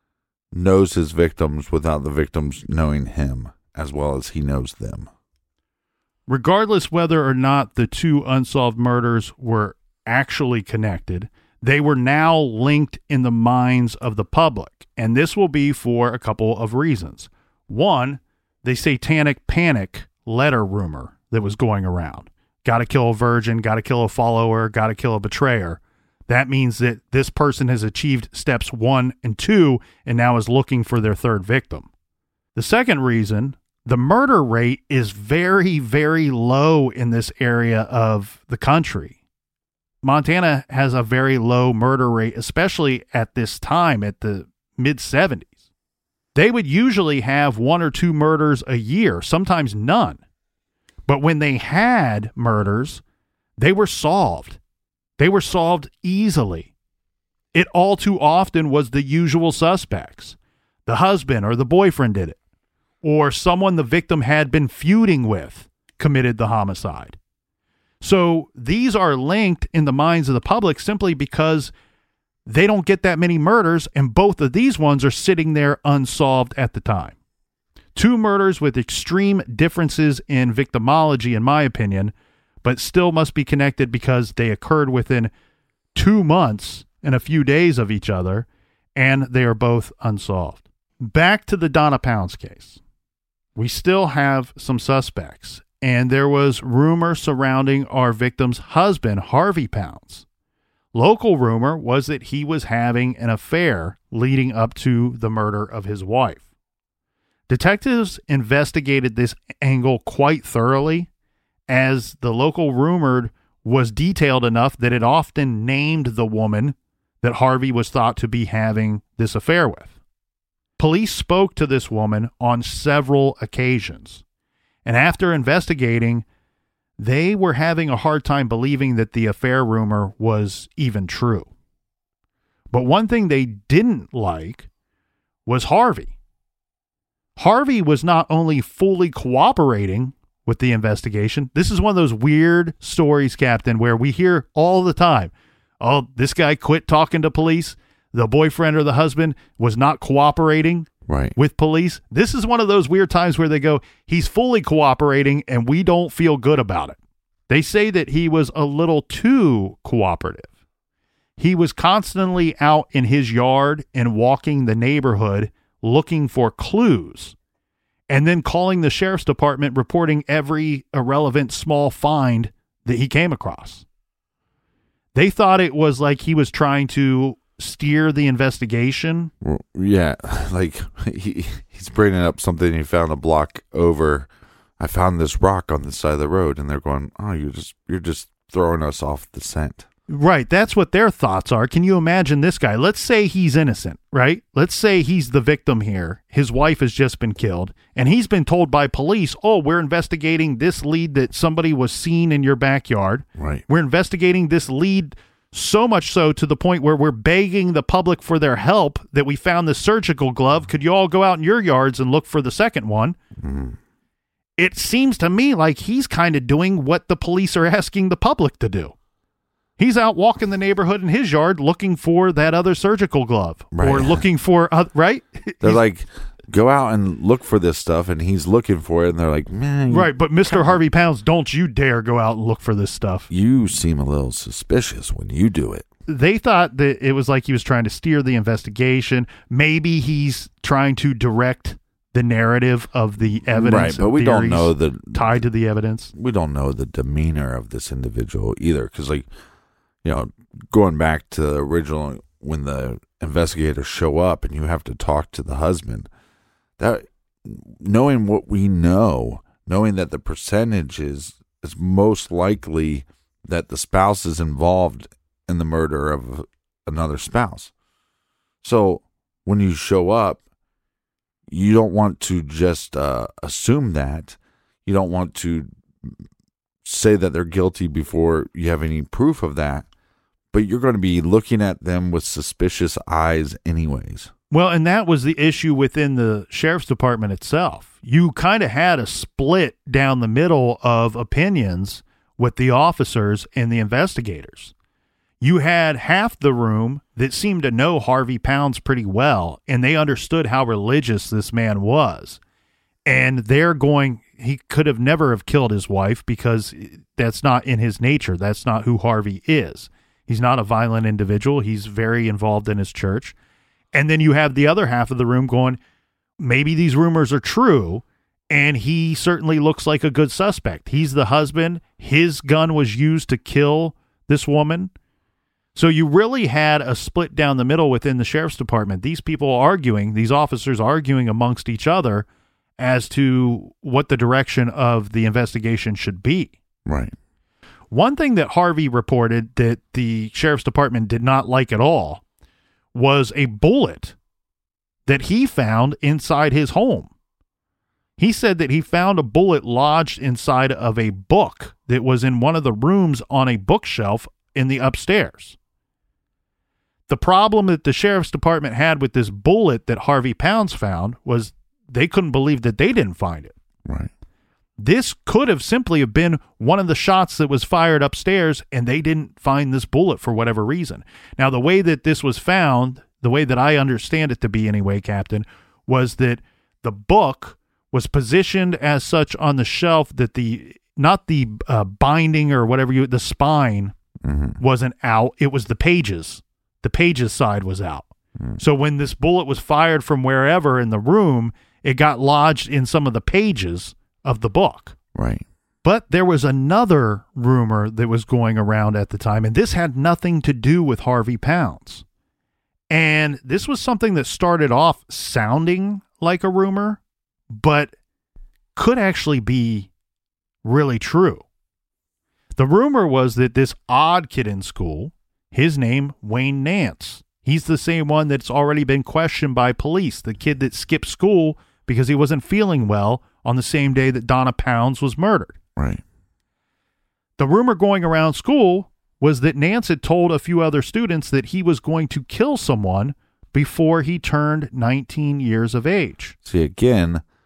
knows his victims without the victims knowing him as well as he knows them. Regardless whether or not the two unsolved murders were actually connected, they were now linked in the minds of the public, and this will be for a couple of reasons. One, the satanic panic letter rumor that was going around. Got to kill a virgin, got to kill a follower, got to kill a betrayer. That means that this person has achieved steps one and two and now is looking for their third victim. The second reason, the murder rate is very, very low in this area of the country. Montana has a very low murder rate, especially at this time, at the mid seventies. They would usually have one or two murders a year, sometimes none. But when they had murders, they were solved. They were solved easily. It all too often was the usual suspects. The husband or the boyfriend did it, or someone the victim had been feuding with committed the homicide. So these are linked in the minds of the public simply because they don't get that many murders, and both of these ones are sitting there unsolved at the time. Two murders with extreme differences in victimology, in my opinion, but still must be connected because they occurred within two months and a few days of each other, and they are both unsolved. Back to the Donna Pounds case. We still have some suspects. And there was rumor surrounding our victim's husband, Harvey Pounds. Local rumor was that he was having an affair leading up to the murder of his wife. Detectives investigated this angle quite thoroughly, as the local rumored was detailed enough that it often named the woman that Harvey was thought to be having this affair with. Police spoke to this woman on several occasions. And after investigating, they were having a hard time believing that the affair rumor was even true. But one thing they didn't like was Harvey. Harvey was not only fully cooperating with the investigation. This is one of those weird stories, Captain, where we hear all the time, oh, this guy quit talking to police. The boyfriend or the husband was not cooperating right. with police. This is one of those weird times where they go, he's fully cooperating and we don't feel good about it. They say that he was a little too cooperative. He was constantly out in his yard and walking the neighborhood looking for clues, and then calling the sheriff's department, reporting every irrelevant small find that he came across. They thought it was like he was trying to steer the investigation. Yeah, like he he's bringing up something he found a block over. I found this rock on the side of the road, and they're going, "Oh, you're just you're just throwing us off the scent." Right, that's what their thoughts are. Can you imagine this guy? Let's say he's innocent, right? Let's say he's the victim here. His wife has just been killed, and he's been told by police, oh, we're investigating this lead that somebody was seen in your backyard. Right. We're investigating this lead so much so to the point where we're begging the public for their help that we found this surgical glove. Could you all go out in your yards and look for the second one? Mm. It seems to me like he's kind of doing what the police are asking the public to do. He's out walking the neighborhood in his yard looking for that other surgical glove, right. or looking for, uh, right? They're like, go out and look for this stuff, and he's looking for it, and they're like, man. Right, but Mister Harvey Pounds, don't you dare go out and look for this stuff. You seem a little suspicious when you do it. They thought that it was like he was trying to steer the investigation. Maybe he's trying to direct the narrative of the evidence. Right, but we don't know the tied to the evidence. We don't know the demeanor of this individual either, because, like, you know, going back to the original, when the investigators show up and you have to talk to the husband, that knowing what we know, knowing that the percentage is, is most likely that the spouse is involved in the murder of another spouse. So when you show up, you don't want to just uh, assume that. You don't want to say that they're guilty before you have any proof of that. But you're going to be looking at them with suspicious eyes anyways. Well, and that was the issue within the sheriff's department itself. You kind of had a split down the middle of opinions with the officers and the investigators. You had half the room that seemed to know Harvey Pounds pretty well, and they understood how religious this man was. And they're going, he could have never have killed his wife because that's not in his nature. That's not who Harvey is. He's not a violent individual. He's very involved in his church. And then you have the other half of the room going, maybe these rumors are true, and he certainly looks like a good suspect. He's the husband. His gun was used to kill this woman. So you really had a split down the middle within the sheriff's department. These people arguing, these officers arguing amongst each other as to what the direction of the investigation should be. Right. One thing that Harvey reported that the sheriff's department did not like at all was a bullet that he found inside his home. He said that he found a bullet lodged inside of a book that was in one of the rooms on a bookshelf in the upstairs. The problem that the sheriff's department had with this bullet that Harvey Pounds found was they couldn't believe that they didn't find it. Right. This could have simply have been one of the shots that was fired upstairs, and they didn't find this bullet for whatever reason. Now, the way that this was found, the way that I understand it to be anyway, Captain, was that the book was positioned as such on the shelf that the, not the uh, binding or whatever you, the spine mm-hmm. wasn't out. It was the pages. The pages side was out. Mm. So when this bullet was fired from wherever in the room, it got lodged in some of the pages of the book. Right. But there was another rumor that was going around at the time, and this had nothing to do with Harvey Pounds. And this was something that started off sounding like a rumor, but could actually be really true. The rumor was that this odd kid in school, his name, Wayne Nance, he's the same one that's already been questioned by police, the kid that skipped school because he wasn't feeling well on the same day that Donna Pounds was murdered. Right. The rumor going around school was that Nance had told a few other students that he was going to kill someone before he turned nineteen years of age. See, again,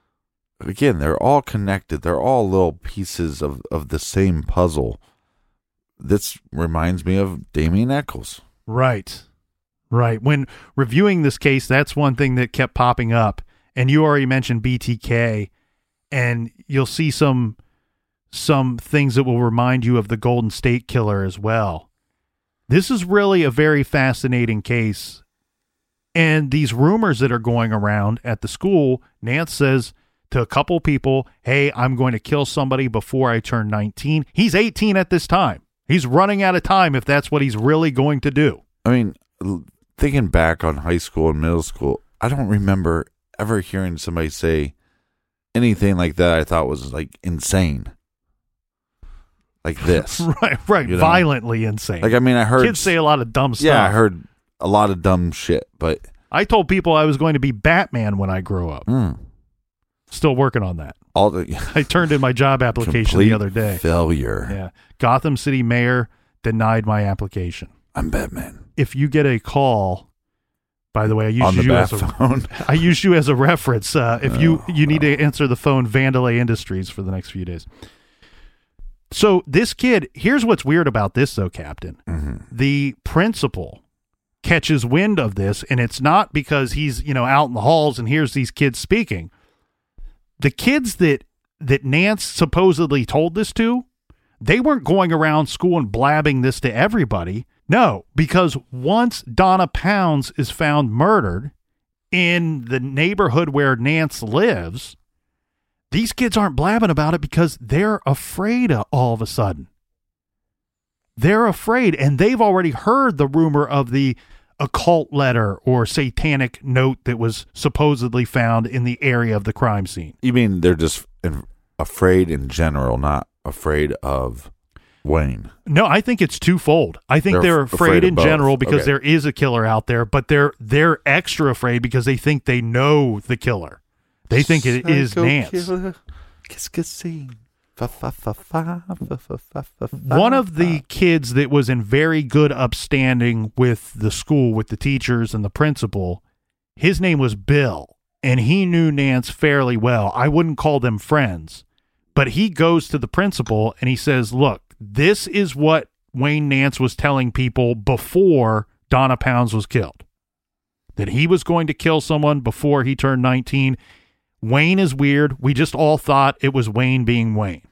again, they're all connected. They're all little pieces of, of the same puzzle. This reminds me of Damien Echols. Right. Right. When reviewing this case, that's one thing that kept popping up. And you already mentioned B T K, and you'll see some some things that will remind you of the Golden State Killer as well. This is really a very fascinating case. And these rumors that are going around at the school, Nance says to a couple people, hey, I'm going to kill somebody before I turn nineteen. He's eighteen at this time. He's running out of time if that's what he's really going to do. I mean, thinking back on high school and middle school, I don't remember ever hearing somebody say anything like that I thought was like insane. Like this. right, right. You know? Violently insane. Like, I mean, I heard kids say a lot of dumb stuff. Yeah, I heard a lot of dumb shit, but I told people I was going to be Batman when I grow up. Mm. Still working on that. All the I turned in my job application the other day. Failure. Yeah. Gotham City mayor denied my application. I'm Batman. If you get a call, by the way, I use on the you bat as a phone. I use you as a reference. Uh, if oh, you you need to answer the phone, Vandalay Industries for the next few days. So this kid, here's what's weird about this, though, Captain. Mm-hmm. The principal catches wind of this, and it's not because he's, you know, out in the halls and hears these kids speaking. The kids that that Nance supposedly told this to, they weren't going around school and blabbing this to everybody. No, because once Donna Pounds is found murdered in the neighborhood where Nance lives, these kids aren't blabbing about it because they're afraid of, all of a sudden. They're afraid, and they've already heard the rumor of the occult letter or satanic note that was supposedly found in the area of the crime scene. You mean they're just afraid in general, not afraid of Wayne? No, I think it's twofold. I think they're, they're afraid, afraid in general because okay. there is a killer out there, but they're they're extra afraid because they think they know the killer. They think it Psycho is Nance. One of the kids that was in very good upstanding with the school, with the teachers and the principal, his name was Bill, and he knew Nance fairly well. I wouldn't call them friends, but he goes to the principal and he says, look, this is what Wayne Nance was telling people before Donna Pounds was killed, that he was going to kill someone before he turned nineteen. Wayne is weird. We just all thought it was Wayne being Wayne.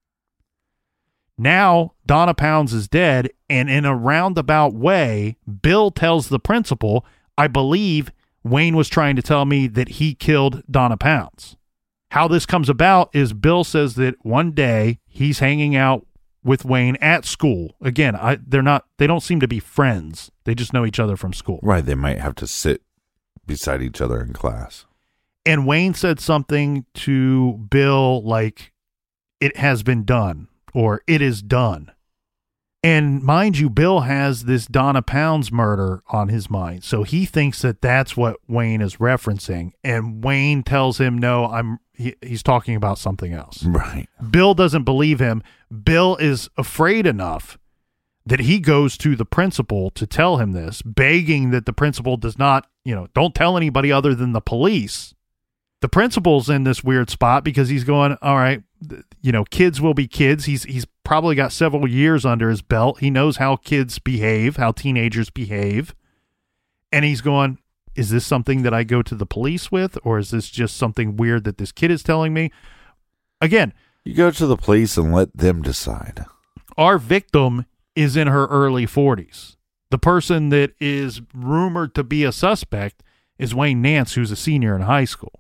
Now, Donna Pounds is dead, and in a roundabout way, Bill tells the principal, I believe Wayne was trying to tell me that he killed Donna Pounds. How this comes about is Bill says that one day he's hanging out with Wayne at school. Again, I, they're not, they don't seem to be friends. They just know each other from school. Right. They might have to sit beside each other in class. And Wayne said something to Bill like, it has been done, or it is done. And mind you, Bill has this Donna Pounds murder on his mind. So he thinks that that's what Wayne is referencing. And Wayne tells him, no, I'm, he, he's talking about something else. Right. Bill doesn't believe him. Bill is afraid enough that he goes to the principal to tell him this, begging that the principal does not, you know, don't tell anybody other than the police. The principal's in this weird spot because he's going, all right, you know, kids will be kids. He's he's probably got several years under his belt. He knows how kids behave, how teenagers behave. And he's going, is this something that I go to the police with, or is this just something weird that this kid is telling me? Again, you go to the police and let them decide. Our victim is in her early forties. The person that is rumored to be a suspect is Wayne Nance, who's a senior in high school.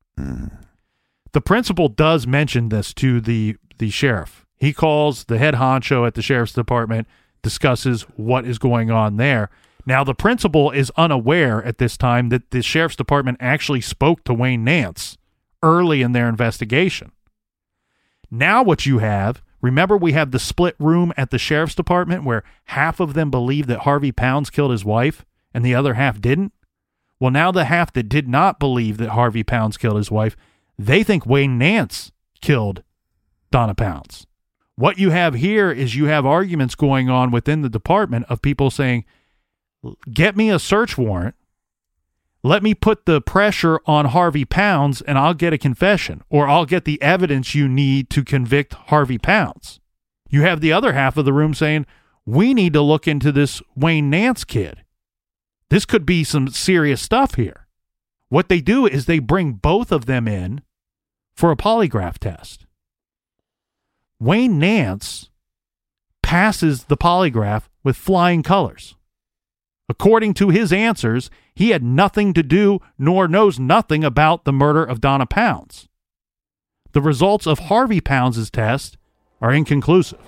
The principal does mention this to the, the sheriff. He calls the head honcho at the sheriff's department, discusses what is going on there. Now, the principal is unaware at this time that the sheriff's department actually spoke to Wayne Nance early in their investigation. Now what you have, remember we have the split room at the sheriff's department where half of them believe that Harvey Pounds killed his wife and the other half didn't? Well, now the half that did not believe that Harvey Pounds killed his wife, they think Wayne Nance killed Donna Pounds. What you have here is you have arguments going on within the department of people saying, get me a search warrant. Let me put the pressure on Harvey Pounds and I'll get a confession, or I'll get the evidence you need to convict Harvey Pounds. You have the other half of the room saying, we need to look into this Wayne Nance kid. This could be some serious stuff here. What they do is they bring both of them in for a polygraph test. Wayne Nance passes the polygraph with flying colors. According to his answers, he had nothing to do nor knows nothing about the murder of Donna Pounds. The results of Harvey Pounds' test are inconclusive.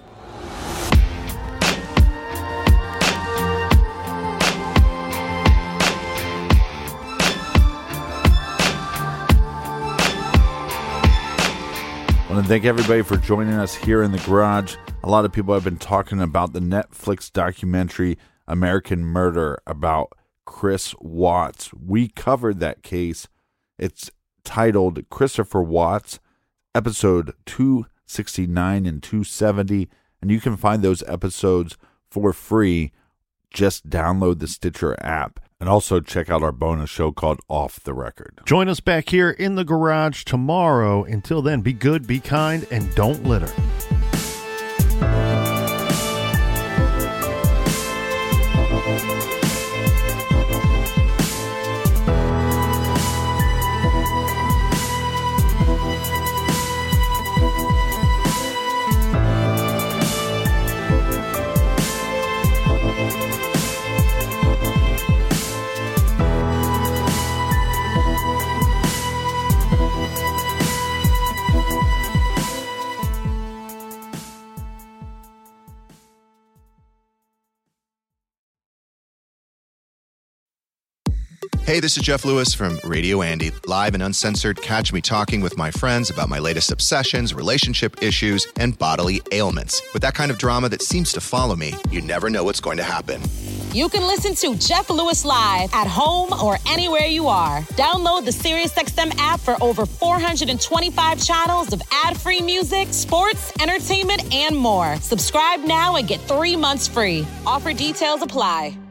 I want to thank everybody for joining us here in the garage. A lot of people have been talking about the Netflix documentary American Murder about Chris Watts. We covered that case. It's titled Christopher Watts, episode two sixty-nine and two seventy, and you can find those episodes for free. Just download the Stitcher app. And also check out our bonus show called Off the Record. Join us back here in the garage tomorrow. Until then, be good, be kind, and don't litter. Hey, this is Jeff Lewis from Radio Andy, live and uncensored. Catch me talking with my friends about my latest obsessions, relationship issues, and bodily ailments. With that kind of drama that seems to follow me, you never know what's going to happen. You can listen to Jeff Lewis live at home or anywhere you are. Download the SiriusXM app for over four hundred twenty-five channels of ad-free music, sports, entertainment, and more. Subscribe now and get three months free. Offer details apply.